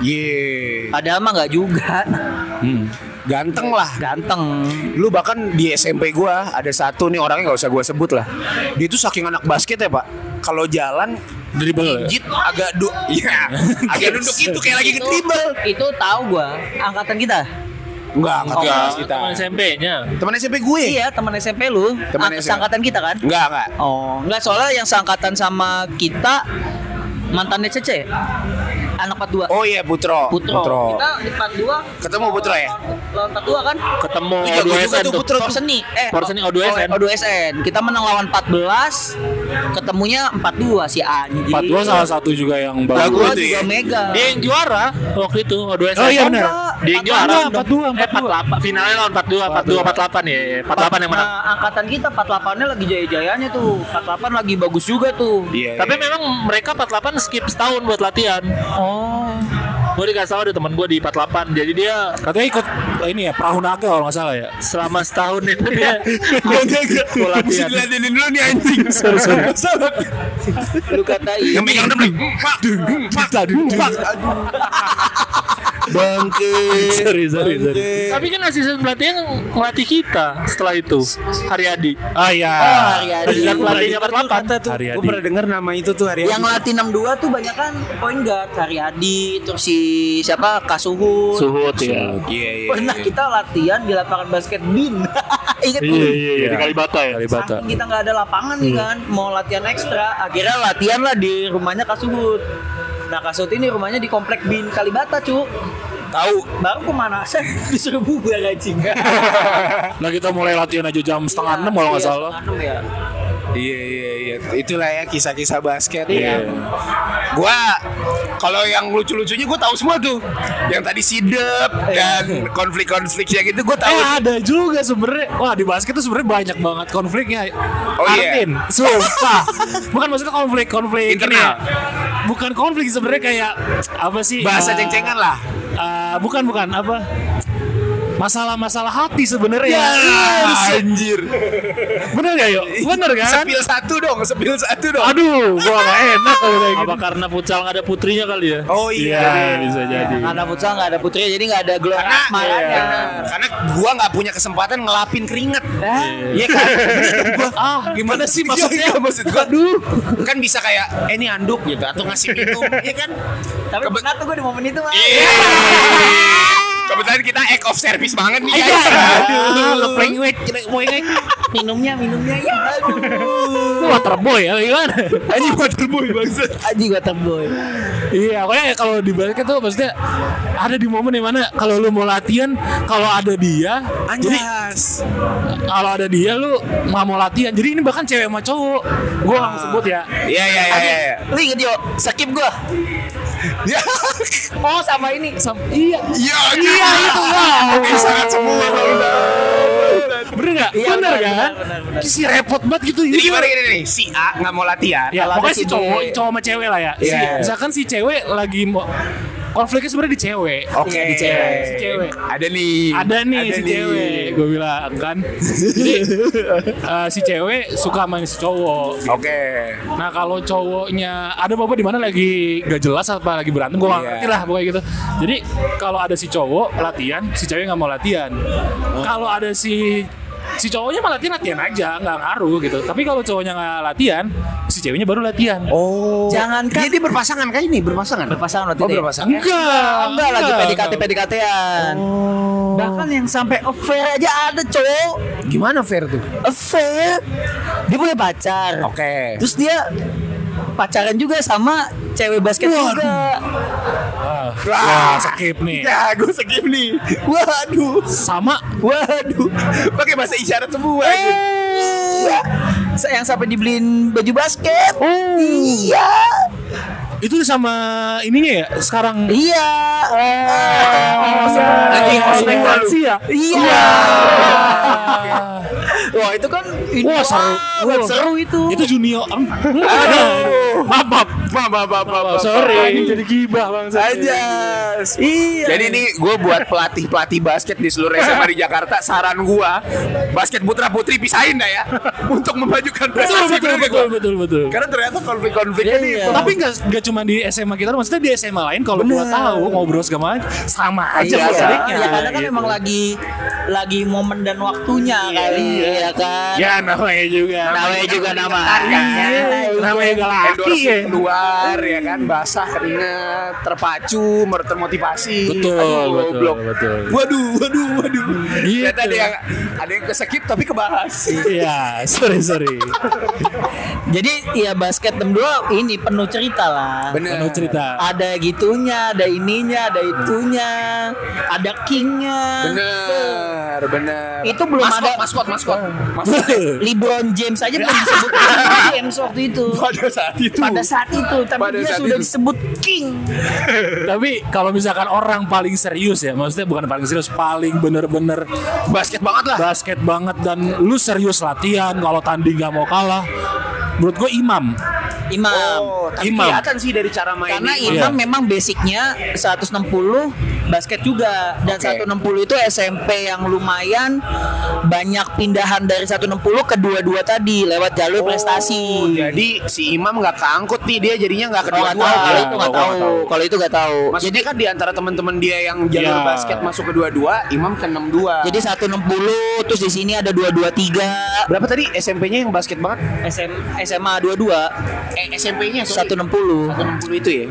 Iya. padahal mah nggak juga Hmm. Ganteng lah. ganteng Lu bahkan di S M P gua ada satu nih orangnya nggak usah gua sebut lah. Dia tuh saking anak basket ya pak. Kalau jalan Dribble. jit agak du, iya, agak nunduk itu kayak lagi itu, nge-dribble. itu tahu gua angkatan kita Enggak, enggak Oh, kelas kita. Teman S M P-nya. Teman S M P gue. iya teman S M P lu Teman Ang- S M P. seangkatan kita kan Enggak, enggak. oh nggak soalnya yang seangkatan sama kita mantannya Cece anak empat dua Oh iya Putro. Putro. Kita di empat dua Ketemu Putro ya? lawan empat dua kan Ketemu Iya, O gue dua juga S N tuh tuh. Putro. Porseni eh Porseni O dua S N. O dua S N kita menang lawan empat belas ketemunya empat dua si anjing empat dua salah satu juga yang empat bagus. dua tuh juga ya. mega Dia yang juara waktu itu O dua S N. Oh iya benar. Dia yang juara. empat dua, empat dua. Eh, empat delapan. Finalnya lawan empat dua, empat dua, empat delapan ya. empat delapan yang menang. Nah, angkatan kita empat delapan-nya lagi jaya-jayanya tuh. empat delapan lagi bagus juga tuh. Iya. Tapi memang mereka empat delapan skip setahun buat latihan. Oh. Gue dikasih tahu ada teman gue di empat delapan. Jadi dia Katanya ikut ini ya perahu naga kalau nggak salah ya. selama setahun itu dia Enggak, enggak, enggak. Gua Mesti latihan. diladenin dulu nih anjing. Sorry, sorry. Lu kata ini. Yang pegang depan. Pak, pak, pak. Bangke. Sorry, sorry, sorry. Tapi kan asisten pelatihnya ngelatih kita setelah itu Haryadi. Ah iya. Oh, Haryadi. Asisten pelatihnya empat delapan. Haryadi. Gue pernah denger nama itu tuh hari Yang latih enam dua tuh banyak kan point guard Haryadi, terus si siapa Kasuhut. Suhut ya. Iya, iya. Pernah kita latihan di lapangan basket bin. Ingat Iya lu? iya iya di Kalibata ya. Kalibata. Saking kita nggak ada lapangan nih kan, mau latihan ekstra, akhirnya latihan lah di rumahnya Kasuhut. Nah Kasuhut ini rumahnya di komplek bin Kalibata cu. Tahu. Baru kemana saya disuruh bubar anjing. Nah kita mulai latihan aja jam setengah enam kalau nggak Iya, salah. setengah enam ya. Iya, iya, iya. Itulah ya kisah-kisah basket Iya. ya. Gua kalau yang lucu-lucunya gue tahu semua tuh. Yang tadi sidep dan konflik-konfliknya gitu gue tahu. Eh ada juga sebenarnya. Wah di basket tuh sebenarnya banyak banget konfliknya. Oh, iya. Arvin, sumpah. Bukan maksudnya konflik konflik ini Internal. ya. Bukan konflik sebenarnya kayak apa sih? Bahasa eh, ceng-cengan lah. eh, bukan bukan apa? Masalah-masalah hati sebenarnya. Ya, Iya, anjir. bener gak yuk? Bener kan? Sepil satu dong, sepil satu dong. Aduh, gua gak enak kalau kayak gitu. Apa karena futsal nggak ada putrinya kali ya? Oh iya. Iya, bisa jadi. Karena futsal nggak ada putri jadi nggak ada gelora Karena, asmaranya. karena gua nggak punya kesempatan ngelapin keringet. Eh, Iya kan? Gua, Ah, gimana sih maksudnya? Iya, maksud gua, aduh, kan bisa kayak eh ini anduk gitu atau ngasih minum, iya kan? Tapi pernah tuh gue di momen itu mah. Iya. Kebetulan kita act of service banget nih guys. Aduh, ngeprank wek, kita mau ngek. minumnya minumnya ya aduh. Lu waterboy ya gimana? Anjing waterboy bangsa. Aji gua terboy. Iya, pokoknya kalau di basket tuh maksudnya ada di momen dimana kalau lu mau latihan, kalau ada dia, jadi Anjas. kalau ada dia lu nggak mau latihan. Jadi ini bahkan cewek sama cowok, gua nggak mau sebut ya. Iya iya iya iya. Lu inget yo, skip gua. Ya. Oh sama ini. Sam- iya, Iya iya itu wow. Sangat semua bangsa. bener nggak? Iya, bener benar, kan? benar, benar, benar. Si repot banget gitu. Jadi Iya. gimana gini nih? Si A nggak mau latihan. Ya, Kalau ada pokoknya si si cowok, B. cowok sama cewek lah ya. Si- Iya. Misalkan si cewek lagi mau konfliknya sebenarnya di cewek. Oke. Di cewek, si cewek. Ada nih. Ada nih si cewek, gue bilang kan. Jadi eh, si cewek suka main si cowok. Oke. Nah kalau cowoknya ada apa di mana lagi gak jelas apa lagi berantem, gue gak Iya. ngerti lah pokoknya gitu. Jadi kalau ada si cowok latihan, si cewek nggak mau latihan. Kalau ada si si cowoknya malah latihan latihan aja, nggak ngaruh gitu. Tapi kalau cowoknya nggak latihan, si ceweknya baru latihan. Oh. Jangankan- Dia, dia berpasangan kan ini berpasangan. Berpasangan waktu Oh, itu ya? berpasangan. Enggak, Enggak lagi P D K T enggak. P D K T-an. Bahkan yang sampai affair aja ada cowok. Gimana fair tuh? Affair. Dia punya pacar. Oke. Terus dia pacaran juga sama cewek basket juga. Wah, skip nih. Ya, gue skip nih. Waduh. Sama Waduh. Pakai bahasa isyarat semua. aja. Iya. Yang sampai dibeliin baju basket. Iya. itu sama ininya ya sekarang. Iya. Anjing, Oh, ekspektasi ya. Iya. Wah itu kan ini Wah, seru. banget, seru itu. Itu junior. Aduh. Maaf, maaf. Maaf, maaf, maaf, maaf. Sorry. Anjing, Jadi gibah bang. aja. Iya. Jadi ini gue buat pelatih-pelatih basket di seluruh S M A di Jakarta, saran gue basket putra putri pisahin dah ya untuk memajukan Betul, prestasi. betul, Bener nggak betul, gua? betul, betul. Karena ternyata konflik-konfliknya nih. Iya. Tapi nggak nggak cuma di S M A kita, maksudnya di S M A lain kalau gua tahu ngobrol segala macam sama aja Iya, konfliknya. ya, karena kan Gitu. memang lagi lagi momen dan waktunya kali ya kan. Ya namanya juga. Namanya juga nama. Iya, namanya juga laki Endorse ya. keluar ya kan, basah keringat, terpacu, mer- termotivasi. Betul, Aduh, betul, goblok. betul. Waduh, waduh, waduh. Gitu. Ternyata ada yang ada yang keskip tapi kebahas. Iya, sorry sorry. Jadi ya basket enam dua ini penuh cerita lah. Bener. Penuh cerita. Ada gitunya, ada ininya, ada itunya, ada kingnya. Bener, bener. Itu belum maskot, ada- maskot, maskot. Maskot. LeBron James aja belum disebut James waktu itu. Pada saat itu. Pada saat itu, tapi Pada dia saat sudah itu. disebut king. Tapi kalau misalkan orang paling serius ya, maksudnya bukan paling serius, paling bener-bener Basket banget lah. basket banget dan lu serius latihan, kalau tanding gak mau kalah, menurut gue Imam. Imam. Oh, tapi Imam. kelihatan sih dari cara mainnya. Karena Iya. Imam memang basicnya seratus enam puluh basket juga. Dan Oke. seratus enam puluh itu S M P yang lumayan banyak pindahan dari seratus enam puluh ke dua puluh dua tadi lewat jalur Oh, prestasi. jadi si Imam nggak keangkut nih, dia jadinya nggak Oh, nggak kedua-dua. tahu kalau itu Oh, nggak nggak tahu. tahu. Kalau itu nggak tahu. Maksudnya kan di antara teman-teman dia yang jalur Iya. basket masuk ke dua-dua, Imam ke enam dua. Jadi seratus enam puluh terus di sini ada dua dua tiga. berapa tadi S M P-nya yang basket banget? S M S M A dua dua Eh, S M P-nya seratus enam puluh. seratus enam puluh itu ya.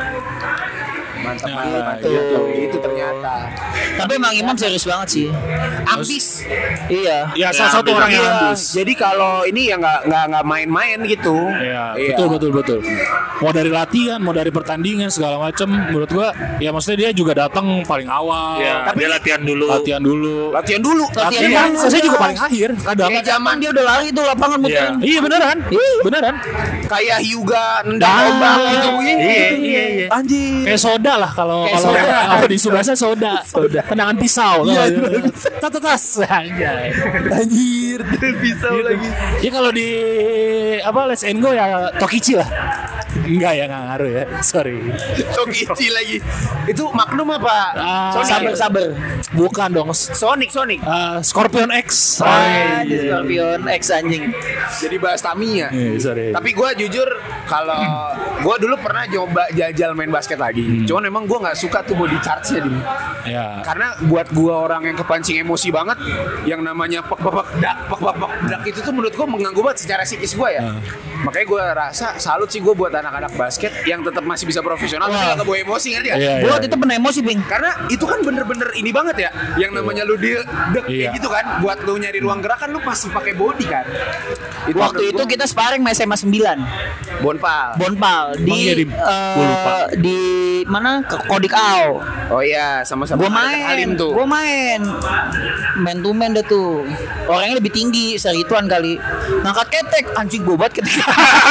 Mantap, Ya, mantap, mantap. gitu. Itu ternyata. Tapi emang Imam serius banget sih. Ambis. Iya. Ya salah satu orang yang Iya, ambis. Jadi kalau ini ya nggak nggak nggak main-main gitu. Iya, betul betul betul. Mau dari latihan, mau dari pertandingan segala macem, menurut gua ya maksudnya dia juga datang paling awal. Ya, Tapi dia ini- latihan dulu. Latihan dulu. Latihan dulu. Latihan Latihan, dulu. saya juga paling akhir kadang. Kayak zaman Dia udah lari tuh lapangan muterin. Iya beneran, beneran. kayak Hyuga nendang Dah. ombak gitu. Iya, iya, iya. Anjir. Kayak soda lah kalau Kayak kalau soda. kalau di Subasa soda. Soda. Tendangan pisau. Iya, Tas tas tas. Anjay. Anjir, pisau lagi. Ya kalau di apa Let's and Go ya Tokichi lah. Enggak ya, enggak ngaruh ya. Sorry. Tokichi lagi. Itu Magnum apa? Ah, Sonic. Sabar sabar. Bukan dong. Sonic, Sonic. Uh, Scorpion X. Ah, di Scorpion X anjing. Jadi bahas Tamiya. Eh, sorry. Tapi gue jujur kalau gue dulu pernah coba jajal main basket lagi. Cuman memang gue nggak suka tuh body charge-nya di. Ya. Karena buat gue orang yang kepancing emosi banget, yang namanya pek pek pek dak pek pek pek dak itu tuh menurut gue mengganggu banget secara psikis gue ya. Makanya gue rasa salut sih gue buat anak-anak basket yang tetap masih bisa profesional tapi nggak kebawa emosi, ngerti ya? Iya, Gue iya. waktu itu pernah emosi, Bing. Karena itu kan bener-bener ini banget ya, yang namanya lu di dek Iya. kayak gitu kan, buat lu nyari ruang gerak kan lu pasti pakai body kan. Waktu itu kita sparring sama S M A sembilan bonpal. Bonpal di Emang iya, Dim? eh, Gua lupa. di mana ke Kodik Au. Oh iya, sama-sama Gue ada main, Halim tuh. gue main, main to man dah tuh. Orangnya lebih tinggi, serituan kali. Ngangkat ketek, anjing gue banget ketek.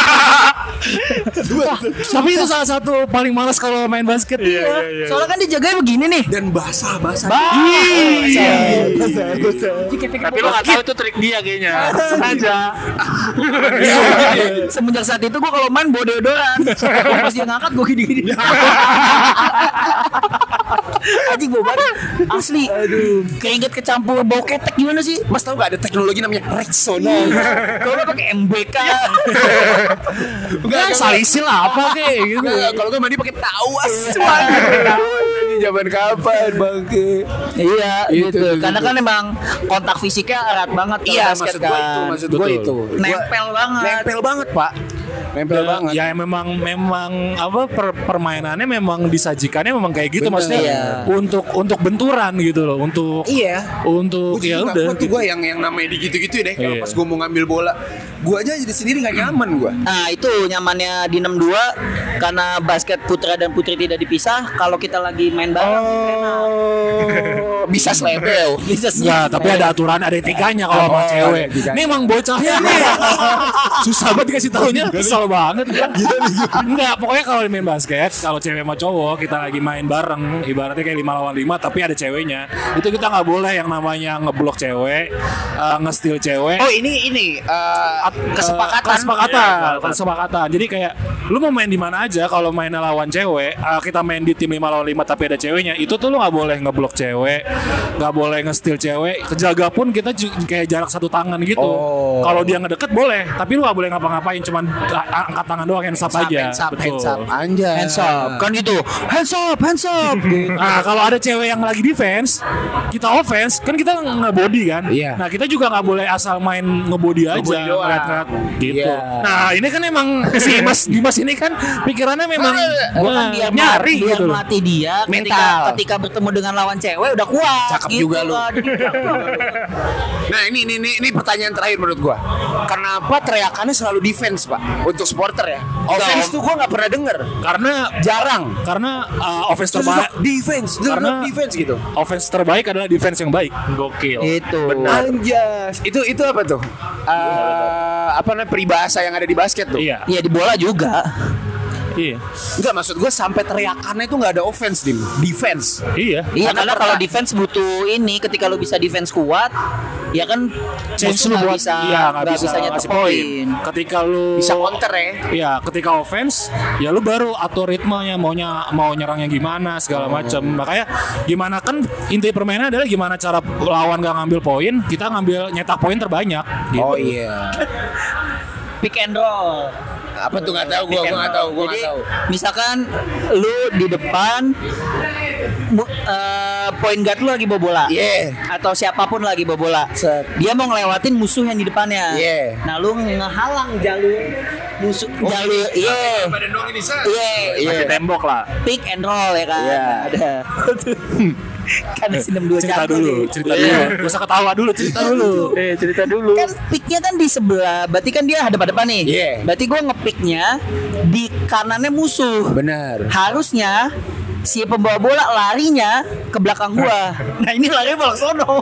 Tapi itu salah satu paling malas kalau main basket. Iya. Soalnya kan dijaganya begini nih. Dan basah basah. Tapi lo gak tahu itu trik dia kayaknya. Sengaja. Semenjak saat itu gue kalau main bawa deodoran. Pas dia ngangkat gue gini-gini. Anjing gue banget. Asli. Aduh. Keringet kecampur bau ketek gimana sih? Mas tahu nggak ada teknologi namanya Rexona? Kalau nggak pakai M B K. Enggak, Salisil apa kayak gitu. Enggak, kalau gue mandi pakai tawas. Tawas ini zaman kapan, Bangke? Iya Gitu, gitu. gitu. Karena kan emang kontak fisiknya erat banget kalau Iya, basket maksud gue itu, kan. maksud gue Betul. itu. Nempel Gua- banget. Nempel banget, Pak. Nempel banget. Ya memang memang apa per- permainannya memang disajikannya memang kayak gitu, Bener. maksudnya Iya. untuk untuk benturan gitu loh, untuk Iya. untuk Gue ya juga udah. gak kuat tuh gue yang yang namanya di gitu-gitu deh. Kalau Iya. pas gue mau ngambil bola, gue aja jadi sendiri nggak nyaman gue. Nah itu nyamannya di enam dua karena basket putra dan putri tidak dipisah. Kalau kita lagi main bareng Oh, bisa selebel. bisa sih. Ya, tapi ada aturan, ada etikanya kalau sama Oh, cewek. ada etikanya. Ini emang bocahnya nih. Susah banget dikasih taunya, kesel banget. Enggak, pokoknya kalau main basket, kalau cewek sama cowok kita lagi main bareng, ibaratnya kayak lima lawan lima tapi ada ceweknya. Itu kita nggak boleh yang namanya ngeblok cewek, eh, nge-steal cewek. Oh ini ini uh, kesepakatan. kesepakatan kesepakatan jadi kayak lu mau main di mana aja kalau mainnya lawan cewek, uh, kita main di tim lima lawan lima tapi ada ceweknya, itu tuh lu nggak boleh ngeblok cewek, nggak boleh nge-steal cewek, kejaga pun kita ju- kayak jarak satu tangan gitu. Oh. Kalau dia ngedeket boleh, tapi lu nggak boleh ngapa-ngapain, cuman a- angkat tangan doang, hands up aja. Hands up, Betul. hands up, anjay. Hands up kan gitu. Hands up, hands up. Gitu. Nah kalau ada cewek yang lagi defense, kita offense, kan kita nge-body kan. Iya. Nah kita juga nggak boleh asal main nge-body aja, Nge-body doang. ngeliat-ngeliat gitu. Iya. Nah ini kan emang si Mas Dimas ini kan pikirannya memang Gua kan wah, biar nyari biar gitu loh. melatih dia ketika, Mental. ketika bertemu dengan lawan cewek udah kuat. Cakep gitu juga lu. kan. Nah ini, ini ini ini pertanyaan terakhir menurut gua. Kenapa teriakannya selalu defense, Pak? Untuk supporter ya. Offense tuh gua nggak pernah denger. Karena Jarang. karena uh, offense Terus terbaik defense, Karena- karena defense gitu. offense terbaik adalah defense yang baik. Gokil. Itu. Anjas. Itu itu apa tuh? Eh, apa namanya peribahasa yang ada di basket tuh? Iya. Ya di bola juga. Iya. Enggak, maksud gue sampai teriakannya itu nggak ada offense, Dim. Defense. Iya. Iya Karena karena pernah- kalau defense butuh ini ketika lu bisa defense kuat, ya kan Change musuh lu nggak buat bisa iya nggak nggak bisa, bisa nyetak ngasih poin. Ketika lu Bisa counter ya. Iya, ketika offense ya lu baru atur ritmenya, maunya mau nyerangnya gimana segala macam. Makanya gimana kan inti permainan adalah gimana cara lawan gak ngambil poin, kita ngambil nyetak poin terbanyak gitu. Oh iya. Pick and roll. Apa tuh nggak tahu gue, gue nggak tahu, gue Jadi nggak tahu. misalkan lu di depan mu- eh, point guard lu lagi bawa bola. Iya. Atau siapapun lagi bawa bola. Set. Dia mau ngelewatin musuh yang di depannya. Iya. Nah, lu ngehalang jalur musuh jalur. Iya. Badan doang ini, Sat. Iya. Pakai tembok lah. Pick and roll ya kan. Iya. Ada. Kan si enam dua Cerita jago dulu, nih. cerita dulu. Gak usah ketawa dulu, cerita dulu. Eh cerita dulu. Kan picknya kan di sebelah, berarti kan dia hadap-hadapan nih. Iya. Berarti gue ngepicknya di kanannya musuh. Benar. Harusnya si pembawa bola larinya ke belakang gua. Nah ini larinya malah sono.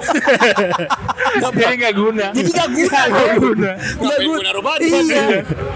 Jadi nggak guna. Jadi gak guna. Gak guna. Gak Ngapain gua naruh badan? Iya.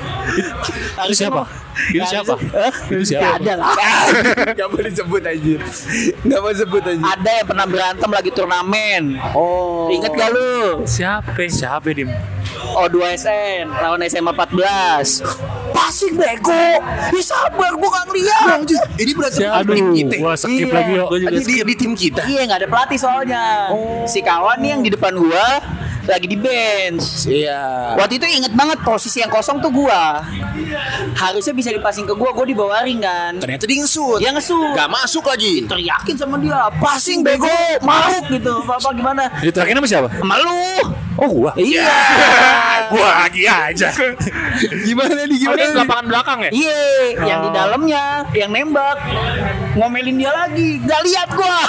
Itu siapa? Itu siapa? Hah? Itu siapa? Gak ada lah. Gak boleh sebut anjir. Gak mau sebut anjir. Ada yang pernah berantem lagi turnamen. Oh. Ingat gak lu? Siapa? Siapa Dim? O dua S N lawan S M A empat belas. Passing bego. Ya sabar gua gak ngeliat. Ini berarti Aduh, tim kita. gua skip Iya. lagi yuk. Gua juga Di, di, di tim kita. Iya nggak ada pelatih soalnya. Si kawan nih yang di depan gua lagi di bench. Iya. Waktu itu inget banget posisi yang kosong tuh gua. Harusnya bisa dipasing ke gua, gua di bawah ring kan. Ternyata dia ngesut. Dia ngesut. Gak masuk lagi. Teriakin sama dia, passing bego, maruk gitu. Apa gimana? Diterakin sama siapa? Sama lu. Oh gua. Iya. Gua lagi aja. Gimana nih Oh, gimana? ini nih? lapangan belakang ya? Iya, yang di dalamnya, yang nembak, ngomelin dia lagi, gak lihat gua.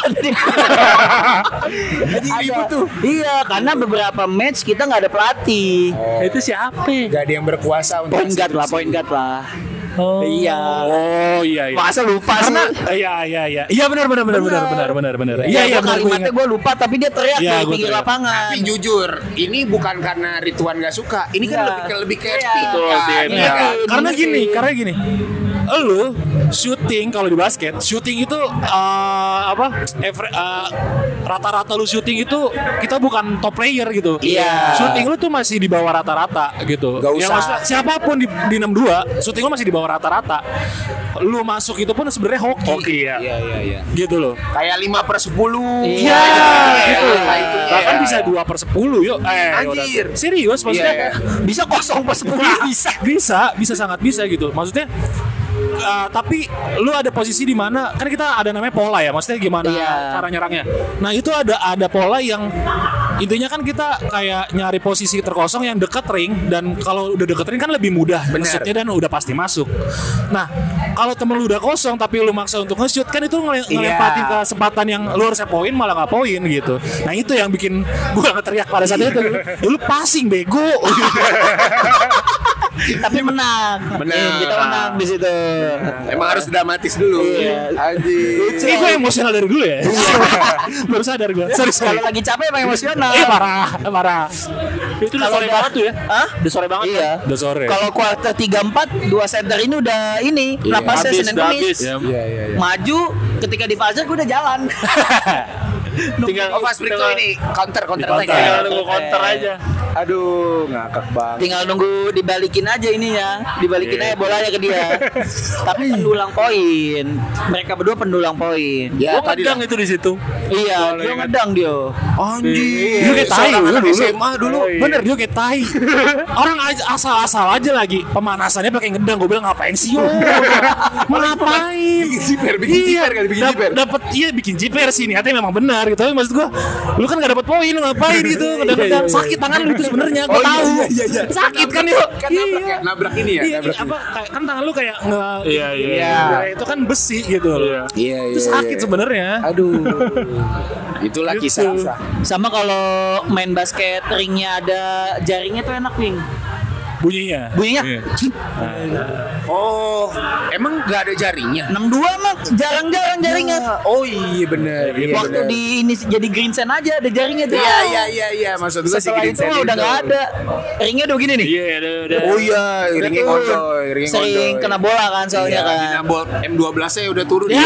Anjing ribut tuh. Iya, karena beberapa match kita nggak ada pelatih. Itu siapa? Gak ada yang berkuasa untuk Point guard lah, point guard lah. Oh. Iya. Oh iya iya. Masa lupa sih? Karena iya iya iya. Iya benar benar benar benar benar benar benar. Iya Iya, iya gua benar. kalimatnya gue lupa, tapi dia teriak Iya, dari gua pinggir teriak. lapangan. Tapi jujur, ini bukan karena Ridwan gak suka. Ini kan Iya. lebih ke lebih ke Iya. acting. Betul, kan? dia- Iya Iya, kan? karena gini, karena gini. Lu shooting kalau di basket, shooting itu eh, apa? Every- eh, rata-rata lu shooting itu kita bukan top player gitu. Iya. Shooting lu tuh masih di bawah rata-rata gitu. Gak Ya, usah. maksudnya siapapun di di enam puluh dua, shooting lu masih di bawah rata-rata. Lu masuk itu pun sebenarnya hoki. Oke ya. Iya iya iya. Gitu loh. Kayak lima per sepuluh. Iya, gitu. Itu Bahkan ya. bisa dua per sepuluh yuk. Eh, Anjir. udah. Serius maksudnya. Iya, iya. Bisa kosong pas sepuluh bisa. bisa bisa sangat bisa gitu maksudnya uh, tapi lu ada posisi di mana kan kita ada namanya pola ya maksudnya gimana Iya. cara nyerangnya nah itu ada ada pola yang intinya kan kita kayak nyari posisi terkosong yang dekat ring dan kalau udah deket ring kan lebih mudah Benar. nge-shootnya dan udah pasti masuk nah kalau temen lu udah kosong tapi lu maksa untuk nge-shoot kan itu ngele- Iya. ngelempatin kesempatan yang lu harusnya poin malah nggak poin gitu nah itu yang bikin gua ngeteriak pada saat itu "Ya lu passing bego Tapi menang. Menang. Iya, kita menang di situ. Emang harus dramatis dulu. Iya. Anjing. Ini gue emosional dari dulu ya. Baru sadar gue. Sorry sorry. Kalau lagi capek emang emosional. Eh parah, parah. Itu udah Kalau sore udah- banget tuh ya. Hah? Udah sore banget. Iya. Udah sore. Kalau kuarter tiga empat dua center ini udah ini napasnya Habis, Senin udah Kamis. habis. Ya. Iya iya iya. Maju ketika di fase gue udah jalan. Tinggal Oh fast break tuh tinggal- ini counter counter Di attack counter. ya. Tinggal nunggu counter aja. Aduh, ngakak banget. Tinggal nunggu dibalikin aja ininya, dibalikin Iya. aja bolanya ke dia. Tapi pendulang poin. Mereka berdua pendulang poin. Ya Gua tadi ngedang itu di situ. Iya, dia ngedang dia. Anjir. Dia kayak tai Seorang dulu, anak dulu. S M A dulu. Oh, iya. Bener dia kayak tai. Orang aja asal-asal aja lagi pemanasannya pakai ngedang. Gue bilang ngapain sih yo? Mau ngapain? Bikin jiper, bikin jiper kali, bikin dap- jiper. Dapet iya bikin jiper sih niatnya memang benar gitu. Tapi maksud gue, lu kan gak dapet poin, lu ngapain gitu? Ngedang-ngedang sakit tangan lu itu sebenarnya. Gue Oh, iya, tahu. iya, iya, iya. Sakit kan yuk. Kan nabrak ya, nabrak ini ya, Iya, nabrak apa kayak kan tangan lu kayak nge Iya, iya, iya. Itu kan besi gitu loh. Iya. Iya Itu sakit sebenarnya. Aduh. Itulah Gitu. kisah. Sama kalau main basket ringnya ada jaringnya tuh enak nih. Bunyinya. Bunyinya Iya. Oh, emang gak ada jaringnya? enam dua mah jarang-jarang jaringnya. Oh iya bener. Iya, Waktu bener. di ini jadi green sand aja ada jaringnya tuh. Iya iya iya iya maksud gue sih Setelah green itu sand mah udah itu. nggak ada. Ringnya udah begini nih. Iya, udah udah. Oh iya, ringnya Tuh, kondoy, ringnya sering kondoy. kena bola kan soalnya Iya, kan. Dinabol M dua belas-nya udah turun. Ya,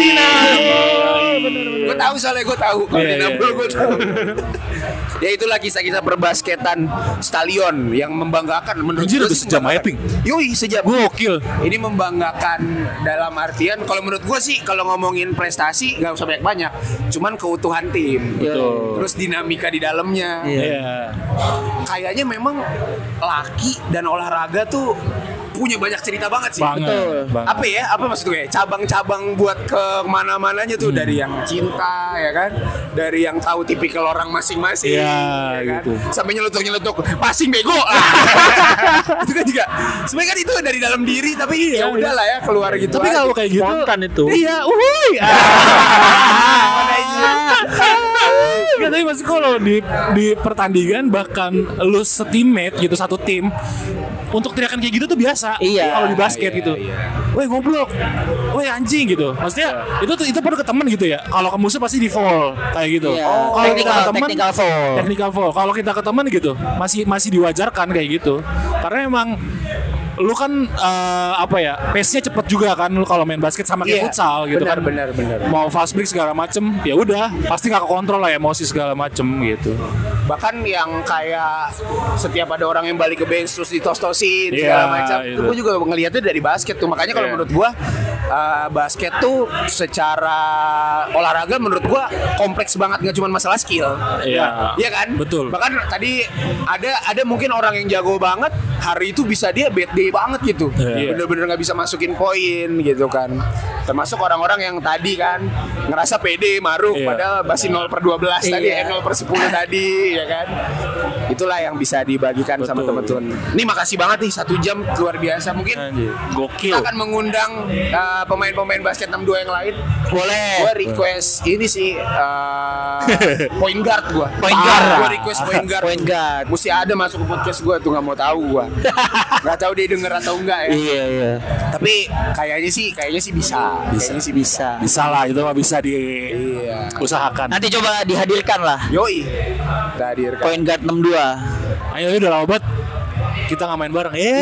Gue tahu soalnya gue tahu. Kalau Iya, iya, dinabol iya. gue tahu. Ya itulah kisah-kisah perbasketan Stallion yang membanggakan menurut Anjir, gue udah sih sejam membanggakan. aja, Ping. Yoi, sejam. Gokil. Ini membanggakan dalam artian kalau menurut gue sih kalau ngomongin prestasi gak usah banyak-banyak, cuman keutuhan tim. Betul. Terus dinamika di dalamnya. Iya. Kayaknya memang laki dan olahraga tuh punya banyak cerita banget sih. Banget. Betul. Banget. Apa ya? Apa maksud gue? Cabang-cabang buat ke mana-mananya tuh dari yang cinta ya kan, dari yang tahu tipikal orang masing-masing, Iya, ya kan? gitu. Sampai nyeletuk-nyeletuk, passing bego. Itu kan juga. Sebenarnya kan itu dari dalam diri, tapi ya udahlah ya keluar gitu. Tapi aja. kalau kayak gitu Spontan itu. Iya, uhuy. Gak, tapi maksud kalau di di pertandingan bahkan lu setimate gitu satu tim untuk teriakan kayak gitu tuh biasa. Iya. Kalau di basket Iya, gitu. iya. Weh goblok. Weh anjing gitu. Maksudnya itu tuh itu perlu ke temen gitu ya. Kalau ke musuh pasti di foul kayak gitu. Iya. Kalau kita Technical- ke temen technical foul. technical foul. Kalau kita ke temen gitu masih masih diwajarkan kayak gitu. Karena emang lu kan eh, apa ya pace-nya cepet juga kan lu kalau main basket sama kayak Iya, futsal gitu benar, kan benar, benar. mau fast break segala macem ya udah pasti nggak kekontrol lah emosi segala macem gitu. Bahkan yang kayak setiap ada orang yang balik ke bench terus ditos-tosin Iya, segala macam itu. itu gue juga ngelihatnya dari basket tuh. Makanya kalau Iya. menurut gue uh, basket tuh secara olahraga menurut gua kompleks banget, nggak cuma masalah skill. Iya. Iya kan? Betul. Bahkan tadi ada ada mungkin orang yang jago banget, hari itu bisa dia bad day banget gitu. Iya. Bener-bener nggak bisa masukin poin gitu kan. Termasuk orang-orang yang tadi kan ngerasa pede maruk Iya. padahal masih nol per dua belas tadi, Iya. eh, nol per sepuluh tadi ya kan. Itulah yang bisa dibagikan sama Betul. teman-teman. Ini makasih banget nih, satu jam luar biasa. Mungkin Anjir. Gokil. kita akan mengundang uh, pemain-pemain basket enam dua yang lain. Boleh. Gue request ini sih uh, point guard gue. Point guard. Gue request point guard. Point guard. Mesti ada masuk ke podcast gue tuh, nggak mau tahu gue. Nggak tahu dia denger atau enggak ya. Iya, iya. Tapi kayaknya sih, kayaknya sih bisa. Kayaknya sih bisa. Bisa. Bisa lah, itu mah bisa Iya. diusahakan. Nanti coba dihadirkan lah. Yoi. Kita hadirkan. Point guard enam dua. Ayo udah lama banget kita nggak main bareng. Eh,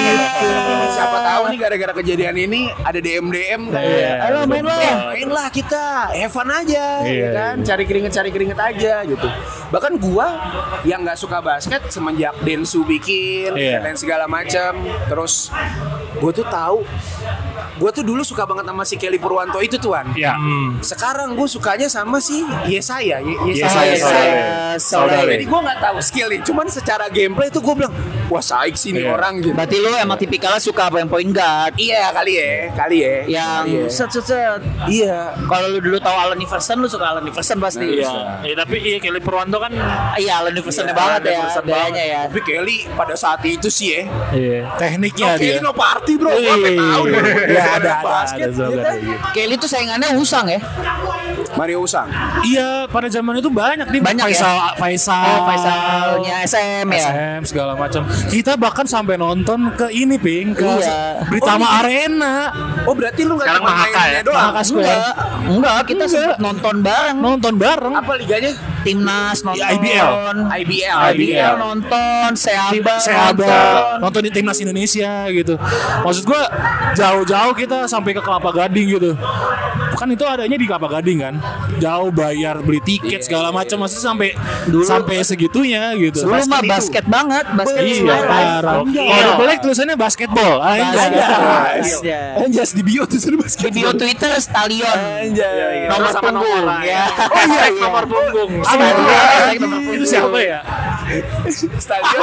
Siapa tahu nih gara-gara kejadian ini ada D M D M kayak, Iya, ayo main lah, betul. main lah kita, have fun aja, Iya, ya kan, cari keringet cari keringet aja gitu. Bahkan gua yang nggak suka basket semenjak Densu bikin Iya. dan segala macam, terus gua tuh tahu, gua tuh dulu suka banget sama si Kelly Purwanto itu tuan. Ya. Sekarang gue sukanya sama si Yesaya, Ye- Yesaya, Yesaya. Saudara. Saudara. Jadi gue nggak tahu skill nih, cuman secara gameplay itu gue bilang, wah saik sih nih Iya. orang gitu. Berarti lu emang tipikalnya suka apa yang point guard? Iya kali ya, kali ya. Yang Kali ya. set set set. Iya. Kalau lu dulu tahu Allen Iverson, lu suka Allen Iverson pasti. Iya. Ya, tapi iya Kelly Purwanto kan Iya, Allen Iverson Iya, banget Allen ya, Iverson gayanya ya. Tapi Kelly pada saat itu sih ya, Iya. Tekniknya no Kelly dia. no party bro, gue sampai tahu dong. Iya, ada, ada, basket, ada, ya ada, kan? ada. Kelly tuh saingannya Usang ya. Mario Usang. Iya, pada zaman itu banyak nih. Banyak ya? Faisal, Faisal, Oh, Faisalnya S M ya. S M segala macam. Kita bahkan sampai nonton ke ini, Ping, ke Iya. Britama Oh, Arena. Oh berarti lu nggak Sekarang cuma Mahaka mainnya ya? doang? Mahaka Square. Enggak, enggak kita Enggak. sempet nonton bareng. Nonton bareng. Apa liganya? Timnas nonton. I B L. I B L. I B L nonton, Seaba Seaba nonton. nonton di timnas Indonesia gitu. Maksud gua jauh-jauh kita sampai ke Kelapa Gading gitu. Kan itu adanya di Kelapa Gading kan. Jauh bayar beli tiket segala macam, maksudnya sampai sampai segitunya gitu. Dulu mah itu. basket banget, basket Iya, is my life. parah. Kalau di Black tulisannya basketball. Anjay. Anjas. Iya. Anjas di bio tuh sudah basket. Di bio Twitter Stallion. Anjas. Nomor sama punggung nomor ya. Oh iya, Hashtag nomor punggung. Apa itu? Hashtag nomor Itu punggung. siapa ya? Stadion.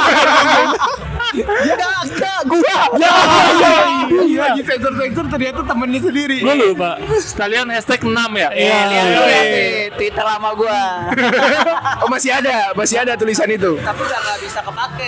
Enggak, enggak, gua. Iya, lagi sensor-sensor ternyata temennya sendiri. Gue lupa. Sekalian hashtag enam ya. Iya. Lihat dulu ya di Twitter lama gua. Oh masih ada, masih ada tulisan itu. Tapi udah nggak bisa kepake.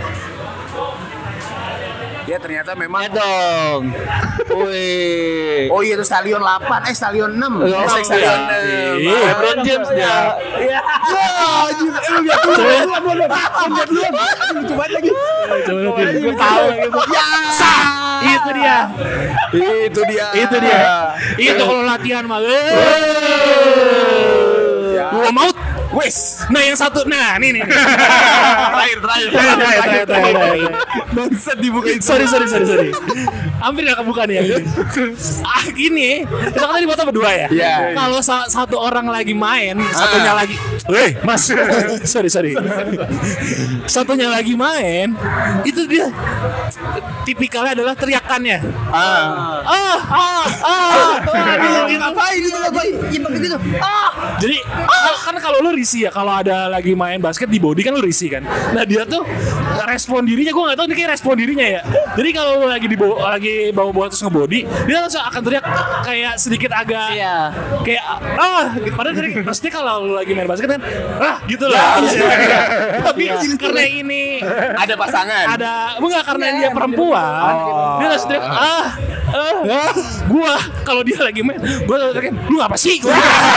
Ya ternyata memang. Ya dong. Wih. Oh iya itu stadion delapan, eh stadion enam. Oh, Hashtag stadion enam. Iya. LeBron James dia. Iya. Anjir, eh, lu lihat dulu. Lu lihat dulu. Lu lihat dulu. Lucu banget lagi. Coba Oh, nanti. gue tahu gitu. Ya. Itu dia. Itu dia. Itu dia. Itu kalau latihan mah. Ya. Gua maut. Wes. Nah yang satu, nah ini nih. Terakhir, terakhir. Terakhir, terakhir, terakhir. Bangsat dibukain. Sorry, sorry, sorry, sorry. Hampir gak kebuka nih yang ini. Ah gini, kita kan tadi foto berdua ya. Iya. Kalau sa- satu orang lagi main, satunya lagi, weh mas, sorry sorry. Satunya lagi main, itu dia tipikalnya adalah teriakannya. Ah. Ah, ah, ah. Ngapain itu ngapain? Iya begitu. Ah. Jadi kan, kan kalau lu risih ya, kalau ada lagi main basket di body kan lu risih kan. Nah dia tuh respon dirinya, gue nggak tahu ini kayak respon dirinya ya. Jadi kalau lu lagi di lagi bawa-bawa terus ngebody, dia langsung akan teriak kayak sedikit agak Iya. kayak ah. Padahal tadi pasti kalau lu lagi main basket kan ah gitu loh. Tapi karena ini Ada pasangan. ada enggak karena dia perempuan, dia langsung teriak ah. Ah, gua kalau dia lagi main, gua teriakin, lu apa sih? Gua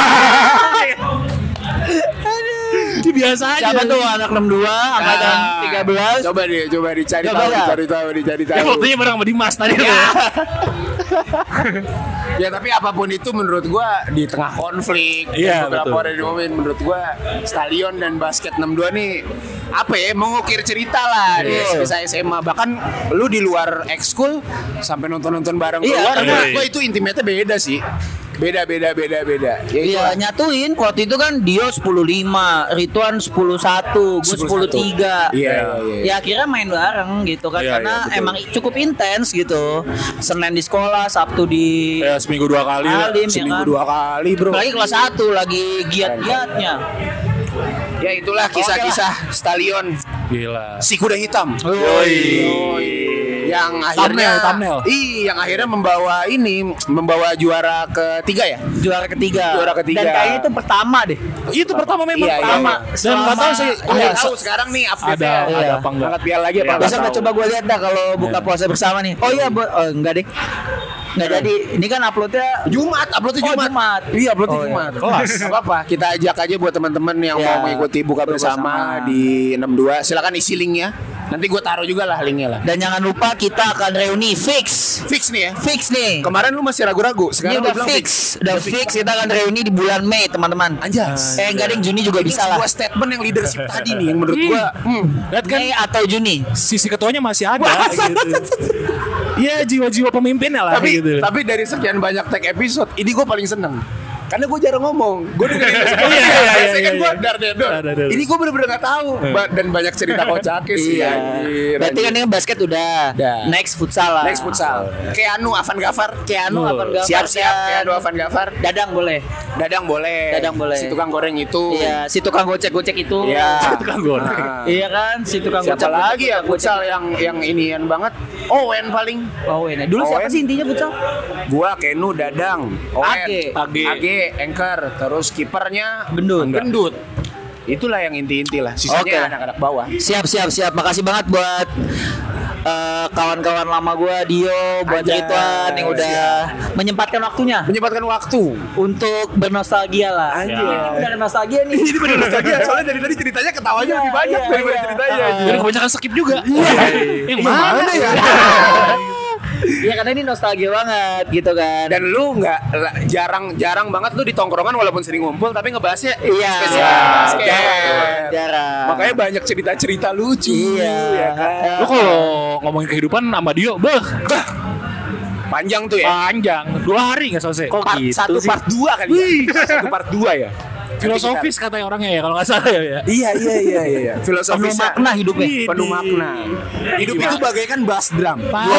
itu biasa aja. Siapa tuh anak enam dua, angkatan tiga belas? Coba deh, coba dicari Coba tahu, ya. dicari tahu, dicari tahu. Ya fotonya bareng sama Dimas tadi tuh. Ya tapi apapun itu menurut gua di tengah konflik Iya, dan beberapa betul. orang diomongin, menurut gua Stalion dan basket enam dua nih apa ya mengukir cerita lah di kisah S M A, bahkan lu di luar ekskul sampai nonton-nonton bareng Iya, keluar, iya, menurut iya. gua itu intimate beda sih. Beda beda beda beda. Ya itu Iya lah. nyatuin waktu itu kan Dio sepuluh lima, Rituan sepuluh satu, gue sepuluh tiga. Iya, iya, iya. Ya akhirnya main bareng gitu kan Iya, karena iya, betul. emang cukup intens gitu. Senin di sekolah, Sabtu di Ya seminggu dua kali lah. Alim ya Seminggu kan. dua kali, Bro. Apalagi kelas satu lagi giat-giatnya. Ya itulah kisah-kisah Stalion Gila. si kuda hitam. Yoi. Yang akhirnya thumbnail. Ih, yang akhirnya membawa ini membawa juara ketiga ya. Juara ketiga. Juara ketiga. Dan kayaknya itu pertama deh. Itu pertama memang Iya, iya, pertama. iya. Dan nggak tahu sih. Iya, Iya, tahu sekarang nih update-nya. ada Iya. ada apa enggak? Angkat piala lagi apa Iya, enggak Besok tahu. coba gue lihat dah kalau buka Iya. puasa bersama nih. Oh iya, Bu- oh, enggak deh. Enggak jadi. Ini kan uploadnya Jumat, uploadnya Oh, Jumat. Jumat. Iya, uploadnya Oh, iya. Jumat. Kelas. Apa apa? Kita ajak aja buat teman-teman yang Iya. mau mengikuti buka Buka bersama bersama. di enam dua. Silakan isi linknya. Nanti gue taruh juga lah linknya lah. dan jangan lupa kita akan reuni fix. Fix nih ya. Fix nih. Kemarin lu masih ragu-ragu. Ini Sekarang lu udah bilang fix, udah fix kita akan reuni di bulan Mei teman-teman. Anjas. Eh enggak deh Juni juga Ini bisa lah. sebuah statement yang leadership tadi nih yang menurut gua hmm, Lihat kan Mei atau Juni. sisi ketuanya masih ada gitu. Iya jiwa-jiwa pemimpinnya lah tapi gitu. tapi dari sekian banyak tag episode ini gue paling seneng karena gue jarang ngomong. Gue dengerin Iya, iya, biasanya iya, kan gue iya. dar dar dar. Dar, dar, dar. Ini gue bener-bener gak tahu Ba- dan banyak cerita kocaknya sih. Iya. anjir, Berarti kan anjir. ini basket udah. Udah. Next futsal lah. Next futsal. Keanu Avan Gafar. Keanu Oh. Avan Gafar. Siap-siap dan Keanu Avan Gafar. Dadang boleh. Dadang boleh. Dadang boleh. Si tukang goreng itu. Iya, si tukang gocek-gocek itu. Iya. Tukang goreng. Ah. Iya kan, si tukang Siapa gocek. lagi ya futsal yang yang inian banget? Owen paling. Oh, ini. Dulu siapa Owen. sih intinya futsal? Gua Kenu Dadang, Owen, Age. Age. Age, Anchor, terus kipernya Gendut. Gendut. Itulah yang inti-inti lah. Sisanya Oke. anak-anak bawah. Siap, siap, siap. Makasih banget buat eh, kawan-kawan lama gua, Dio, buat Anjay. Rituan yang udah menyempatkan waktunya Menyempatkan waktu. untuk bernostalgia lah. Anjay. Ya, udah nostalgia nih. Jadi bener nostalgia. Soalnya dari tadi ceritanya ketawanya Iya, lebih banyak iya, daripada iya. ceritanya. Ah. Dan kebanyakan skip juga. Yang Mana mana ya? Iya karena ini nostalgia banget gitu kan. Dan lu nggak la- jarang jarang banget lu di tongkrongan walaupun sering ngumpul tapi ngebahasnya Iya. spesial basket. Jarang, jarang. Makanya banyak cerita-cerita lucu. Iya. Ya kan? Lu kalau ngomongin kehidupan sama Dio, beh, Bah, panjang tuh ya. panjang. Dua hari nggak selesai. Kok Part gitu satu sih? part dua kali ya. Satu part dua ya. Filosofis katanya orangnya ya kalau nggak salah ya. Iya iya iya iya. Penuh Filosofisnya makna hidupnya. penuh makna. Hidup itu bagaikan bass drum.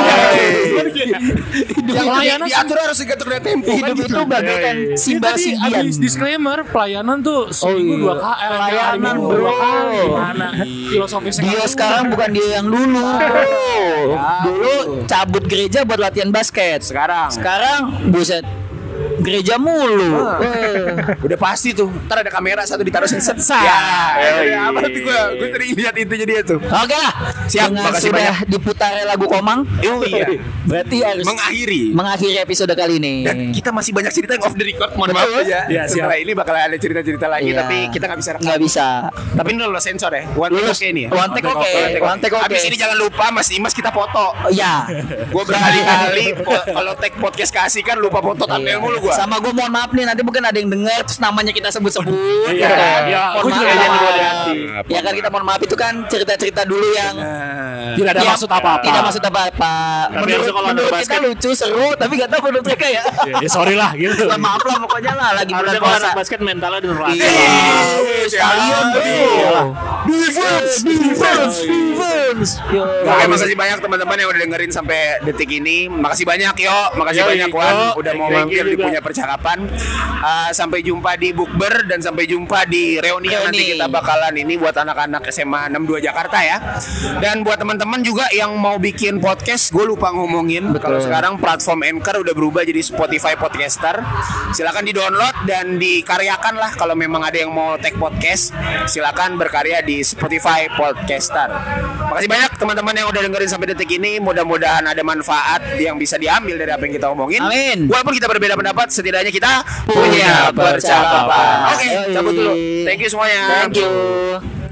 Yang Pelayanan di- diatur harus digatur dari tempo kan Hidup gitu. itu bagaikan Ini simbal tadi simbian. abis disclaimer pelayanan tuh seminggu iya. dua kali. eh, Pelayanan, hari bro. dua kali. Mana filosofisnya? Dia nggak sekarang bukan dia yang dulu. Dulu cabut gereja buat latihan basket. Sekarang Sekarang buset gereja mulu. Ah. Eh. udah pasti tuh. Ntar ada kamera satu ditaruh set. Sat. Ya, ya, apa tuh gua gua sering lihat intinya dia tuh. Oke lah. Siap, Dengan makasih sudah banyak. diputar lagu Komang. Oh iya. Berarti harus Mengakhiri. mengakhiri episode kali ini. Dan kita masih banyak cerita yang off the record. Mohon maaf Betul. ya. Iya, siap. Setelah ini bakal ada cerita-cerita lagi Iya. tapi kita nggak bisa rekam. Nggak bisa. Tapi ini lo sensor ya. One take Lulus. oke ini ya. One take oke. One take oke. Habis ini jangan lupa Mas Dimas kita foto. Oh, ya. Gue berkali-kali po- kalau tag podcast kasih kan lupa foto thumbnail mulu gua. Sama gue mohon maaf nih nanti mungkin ada yang denger terus namanya kita sebut-sebut. Iya, ya kan? iya. Mohon Gua juga maaf. izin dulu hati. Ya kan kita mohon maaf itu kan cerita-cerita dulu yang Tidak ada ya, maksud apa-apa. Tidak maksud apa-apa. Tapi Menurut, harusnya kalau menurut ada kita basket- lucu seru tapi gak tahu menurut mereka ya. Ya, ya sorry lah gitu. Ya, maaf lah pokoknya lah lagi bulan Harusnya kalau puasa. anak basket mentalnya udah terlatih. Iya. Sekalian bro. Iyalah. Defense, defense, defense. Yo. Oke, makasih banyak teman-teman yang udah dengerin sampai detik ini. Makasih banyak yo, makasih Yo, banyak yo. Wan udah mau Thank you mampir di juga. punya percakapan. Uh, sampai jumpa di bukber dan sampai jumpa di reuni yang nanti Reuni. kita bakalan ini buat anak-anak S M A enam dua Jakarta ya. Dan buat teman-teman juga yang mau bikin podcast, gue lupa ngomongin kalau sekarang platform Anchor udah berubah jadi Spotify Podcaster. Silakan di-download dan dikaryakan lah kalau memang ada yang mau take podcast. Silakan berkarya di Spotify Podcaster. Makasih banyak teman-teman yang udah dengerin sampai detik ini. Mudah-mudahan ada manfaat yang bisa diambil dari apa yang kita omongin. Amin. Walaupun kita berbeda pendapat, setidaknya kita punya percakapan. Oke, cabut dulu. Thank you semuanya. Thank you.